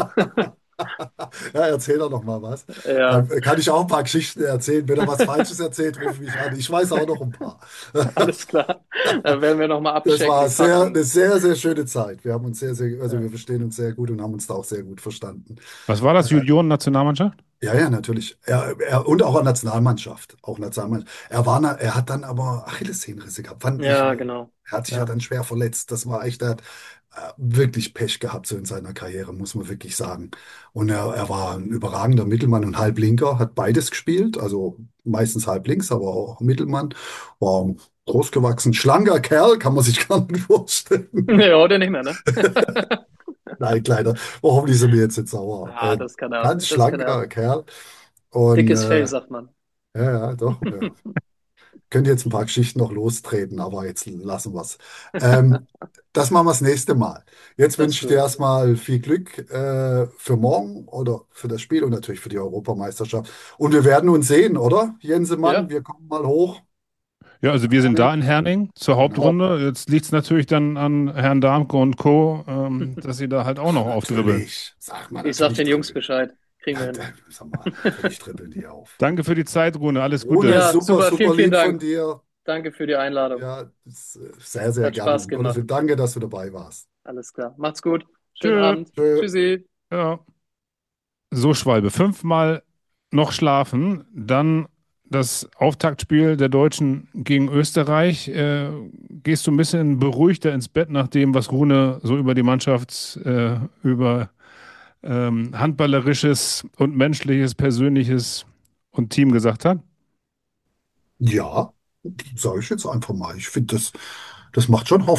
Ja, erzähl doch noch mal was. Ja, Kann ich auch ein paar Geschichten erzählen. Wenn er was Falsches erzählt, ruf mich an. Ich weiß auch noch ein paar. alles klar. Da werden wir nochmal Das war abchecken, packen. eine sehr, sehr schöne Zeit. Wir haben uns also Ja, wir verstehen uns sehr gut und haben uns da auch sehr gut verstanden. Was war das, Junioren-Nationalmannschaft? Ja, ja, natürlich. Und auch Nationalmannschaft. Auch Nationalmannschaft. Er hat dann aber Achillessehnenrisse gehabt. ja, genau. Er hat sich ja Ja. dann schwer verletzt. Das war echt, er hat wirklich Pech gehabt so in seiner Karriere, muss man wirklich sagen. Und er war ein überragender Mittelmann und Halblinker, hat beides gespielt. Also meistens halb links, aber auch Mittelmann. War ein großgewachsen, schlanker Kerl, kann man sich gar nicht vorstellen. Ja, heute nicht mehr, ne? Nein, kleiner. Oh, hoffentlich sind wir jetzt nicht sauer. Ah, das kann er. Ganz Das kann er. schlanker Kerl. Und Dickes Fell, sagt man. ja, ja, doch. Ja. Könnte jetzt ein paar Geschichten noch lostreten, aber jetzt lassen wir es. Ähm, Das machen wir das nächste Mal. Jetzt Das ist wünsche ich dir gut. erstmal viel Glück für morgen oder für das Spiel und natürlich für die Europameisterschaft. Und wir werden uns sehen, oder? Jensemann, Ja, wir kommen mal hoch. Ja, also wir sind da in Herning zur Genau. Hauptrunde. Jetzt liegt es natürlich dann an Herrn Darmke und Co., dass sie da halt auch noch aufdribbeln. Natürlich, sag mal, ich sag natürlich den Jungs dribbeln. Bescheid. Kriegen wir Ja, hin. sag mal, natürlich dribbeln die auf. Danke für die Zeit, Rune. Alles Ohne Gute. Ja, super, super. super Vielen, vielen lieb von Dank. dir. Danke für die Einladung. Ja, das, sehr, sehr Hat gerne. Spaß Um Gottes gemacht. Willen, danke, dass du dabei warst. Alles klar. Macht's gut. Schönen Tschö. Abend. Tschö. Tschüssi. Ja. So, Schwalbe, 5-mal noch schlafen, dann das Auftaktspiel der Deutschen gegen Österreich. Gehst du ein bisschen beruhigter ins Bett nach dem, was Rune so über die Mannschaft, über Handballerisches und Menschliches, Persönliches und Team gesagt hat? Ja, sage ich jetzt einfach mal. Ich finde, das macht schon Hoffnung.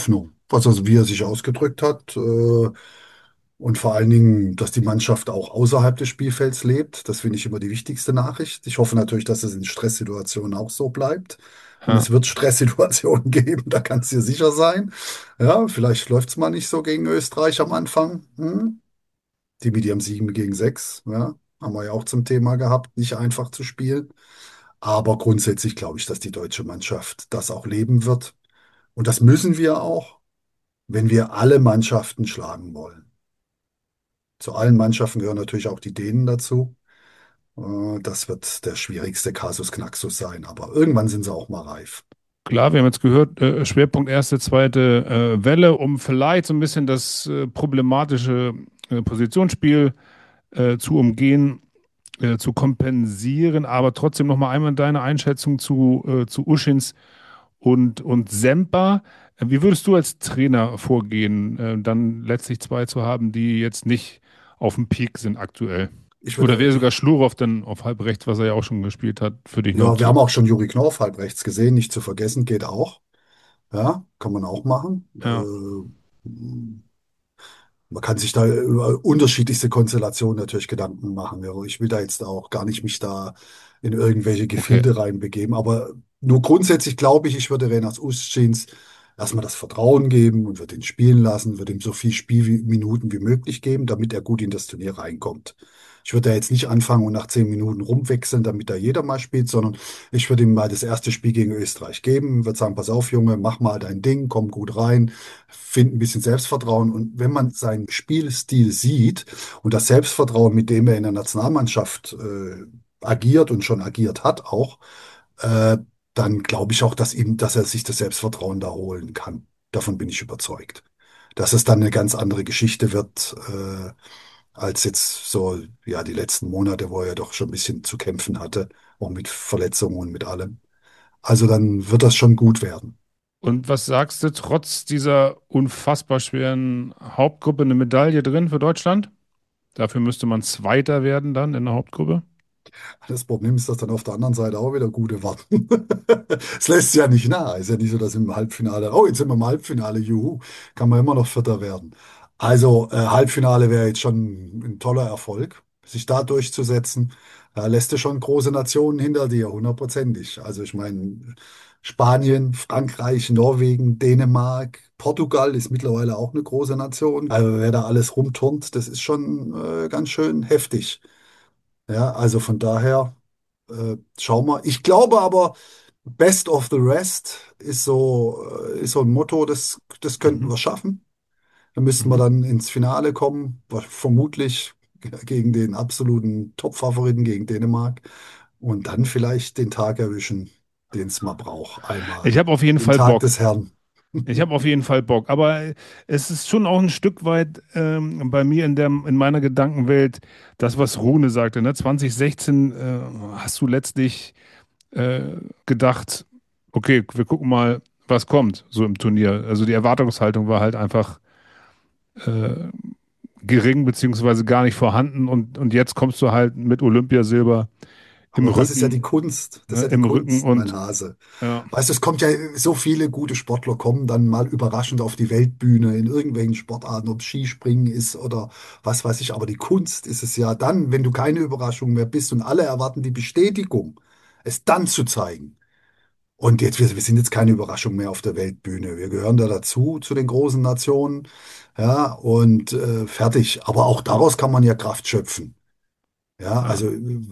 Also wie er sich ausgedrückt hat. Und vor allen Dingen, dass die Mannschaft auch außerhalb des Spielfelds lebt. Das finde ich immer die wichtigste Nachricht. Ich hoffe natürlich, dass es in Stresssituationen auch so bleibt. Und Ja. es wird Stresssituationen geben, da kannst du dir sicher sein. Ja, vielleicht läuft es mal nicht so gegen Österreich am Anfang. Die mit ihrem 7-6, ja, haben wir ja auch zum Thema gehabt, nicht einfach zu spielen. Aber grundsätzlich glaube ich, dass die deutsche Mannschaft das auch leben wird. Und das müssen wir auch, wenn wir alle Mannschaften schlagen wollen. Zu allen Mannschaften gehören natürlich auch die Dänen dazu. Das wird der schwierigste Kasus Knaxus sein, aber irgendwann sind sie auch mal reif. Klar, wir haben jetzt gehört, Schwerpunkt erste, zweite Welle, um vielleicht so ein bisschen das problematische Positionsspiel zu umgehen, zu kompensieren, aber trotzdem nochmal einmal deine Einschätzung zu Uschins und Semper. Wie würdest du als Trainer vorgehen, dann letztlich zwei zu haben, die jetzt nicht auf dem Peak sind aktuell? Ich Oder würde, wäre sogar Schlurow dann auf halb rechts, was er ja auch schon gespielt hat, für dich eine ja, wir Option? haben auch schon Juri Knorr halb rechts gesehen, nicht zu vergessen, geht auch. Ja, kann man auch machen. Ja, Man kann sich da über unterschiedlichste Konstellationen natürlich Gedanken machen. Ja, ich will da jetzt auch gar nicht mich da in irgendwelche okay. Gefilde reinbegeben. Aber nur grundsätzlich glaube ich, ich würde Renas Ustschins erstmal das Vertrauen geben und würde ihn spielen lassen, würde ihm so viel Spielminuten wie möglich geben, damit er gut in das Turnier reinkommt. Ich würde da jetzt nicht anfangen und nach 10 Minuten rumwechseln, damit da jeder mal spielt, sondern ich würde ihm mal das erste Spiel gegen Österreich geben, würde sagen, pass auf, Junge, mach mal dein Ding, komm gut rein, find ein bisschen Selbstvertrauen. Und wenn man seinen Spielstil sieht und das Selbstvertrauen, mit dem er in der Nationalmannschaft agiert und schon agiert hat auch, äh, dann glaube ich auch, dass er sich das Selbstvertrauen da holen kann. Davon bin ich überzeugt. Dass es dann eine ganz andere Geschichte wird, als jetzt so, ja, die letzten Monate, wo er ja doch schon ein bisschen zu kämpfen hatte, auch mit Verletzungen und mit allem. Also dann wird das schon gut werden. Und was sagst du, trotz dieser unfassbar schweren Hauptgruppe eine Medaille drin für Deutschland? Dafür müsste man Zweiter werden dann in der Hauptgruppe. Das Problem ist, dass dann auf der anderen Seite auch wieder gute warten. Es lässt ja nicht nach. Ist ja nicht so, dass im Halbfinale, oh, jetzt sind wir im Halbfinale, juhu, kann man immer noch Vierter werden. Also Halbfinale wäre jetzt schon ein toller Erfolg, sich da durchzusetzen. Da lässt du schon große Nationen hinter dir, hundertprozentig. Also ich meine, Spanien, Frankreich, Norwegen, Dänemark, Portugal ist mittlerweile auch eine große Nation. Also wer da alles rumturnt, das ist schon ganz schön heftig. Ja, also von daher schauen wir. Ich glaube aber, Best of the Rest ist so ein Motto, das könnten Mhm. wir schaffen. Da müssten wir Mhm. dann ins Finale kommen, vermutlich gegen den absoluten Top-Favoriten, gegen Dänemark. Und dann vielleicht den Tag erwischen, den es mal braucht. Ich Einmal. habe auf jeden Den Fall Tag Bock. des Herrn. Ich habe auf jeden Fall Bock. Aber es ist schon auch ein Stück weit bei mir in meiner Gedankenwelt das, was Rune sagte. Ne? 2016 hast du letztlich äh, gedacht, okay, wir gucken mal, was kommt so im Turnier. Also die Erwartungshaltung war halt einfach äh, gering beziehungsweise gar nicht vorhanden und jetzt kommst du halt mit Olympiasilber im Aber das ist ja Rücken, die Kunst. Das ist ne, ja die im Rücken Kunst, mein und Hase. ja, Weißt du, es kommt ja so viele gute Sportler kommen dann mal überraschend auf die Weltbühne in irgendwelchen Sportarten, ob Skispringen ist oder was weiß ich. Aber die Kunst ist es ja dann, wenn du keine Überraschung mehr bist und alle erwarten die Bestätigung, es dann zu zeigen. Und jetzt, wir sind jetzt keine Überraschung mehr auf der Weltbühne. Wir gehören da dazu, zu den großen Nationen. Ja, und fertig. Aber auch daraus kann man ja Kraft schöpfen. Ja, ja, also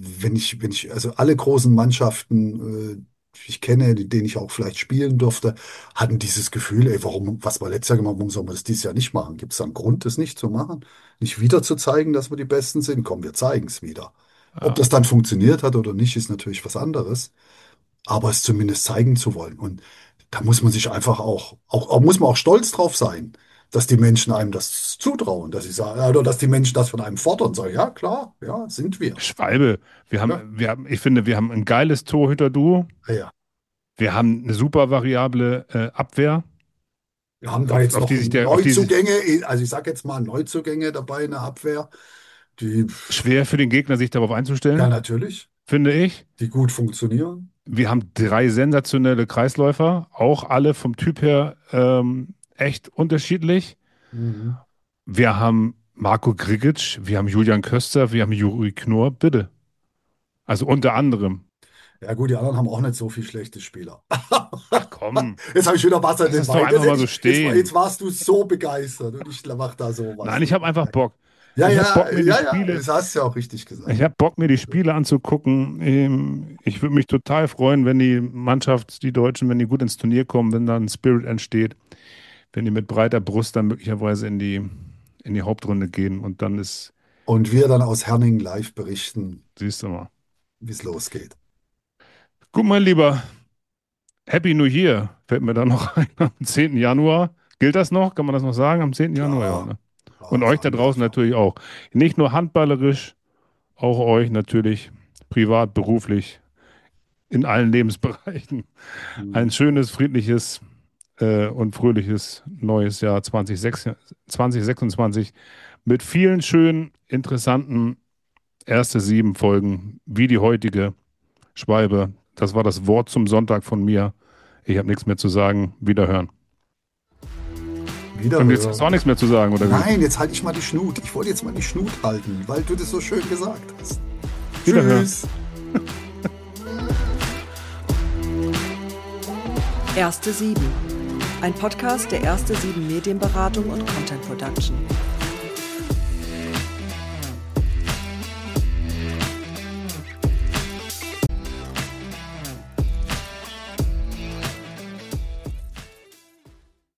also alle großen Mannschaften, die ich kenne, mit denen ich auch vielleicht spielen durfte, hatten dieses Gefühl, ey, was wir letztes Jahr gemacht haben, warum sollen wir das dieses Jahr nicht machen? Gibt es da einen Grund, das nicht zu machen? Nicht wieder zu zeigen, dass wir die Besten sind? Komm, wir zeigen es wieder. Ob ja. das dann funktioniert hat oder nicht, ist natürlich was anderes, aber es zumindest zeigen zu wollen. Und da muss man sich einfach muss man auch stolz drauf sein, dass die Menschen einem das zutrauen, dass sie sagen, oder dass die Menschen das von einem fordern, sagen, ja, klar, ja, sind wir. Schwalbe, Ja, ich finde, wir haben ein geiles Torhüter-Duo. ja, ja. Wir haben eine super variable Abwehr, Wir haben da jetzt noch auf die sich Neuzugänge, also ich sage jetzt mal Neuzugänge dabei in der Abwehr, die, schwer für den Gegner sich darauf ja, einzustellen, natürlich, finde ich. die gut funktionieren. Wir haben drei sensationelle Kreisläufer, auch alle vom Typ her echt unterschiedlich. Mhm. Wir haben Marco Grigic, wir haben Julian Köster, wir haben Juri Knorr, bitte. Also unter anderem. Ja gut, die anderen haben auch nicht so viel schlechte Spieler. Ach komm, Jetzt habe ich wieder Wasser in lass den es doch Wein. einfach mal so Jetzt stehen. warst du so begeistert und ich mach da sowas. Nein, ich habe einfach Bock. Ja, Ich habe ja, Bock, mir die ja, ja, Spiele, das hast du ja auch richtig gesagt. ich habe Bock, mir die Spiele anzugucken. Ich würde mich total freuen, wenn die Mannschaft, die Deutschen, wenn die gut ins Turnier kommen, wenn da ein Spirit entsteht, wenn die mit breiter Brust dann möglicherweise in die Hauptrunde gehen und dann ist, Und wir dann aus Herning live berichten, siehst du mal. wie es losgeht. Gut, mein Lieber, Happy New Year fällt mir da noch ein am 10. Januar. Gilt das noch? Kann man das noch sagen? Am 10. Januar, ja, Klar, ne? Und klar, euch da sagen wir draußen das noch. natürlich auch. Nicht nur handballerisch, auch euch natürlich privat, beruflich, in allen Lebensbereichen. Ein Mhm. schönes, friedliches und fröhliches neues Jahr 2026 mit vielen schönen, interessanten erste 7 Folgen, wie die heutige. Schwalbe, das war das Wort zum Sonntag von mir. Ich habe nichts mehr zu sagen. Wiederhören. Und jetzt hast du auch Wiederhören. nichts mehr zu sagen, oder wie? Nein, jetzt halte ich mal die Schnut. Ich wollte jetzt mal die Schnut halten, weil du das so schön gesagt hast. Wiederhören. Tschüss. Erste Sieben. Ein Podcast der Erste Sieben Medienberatung und Content Production.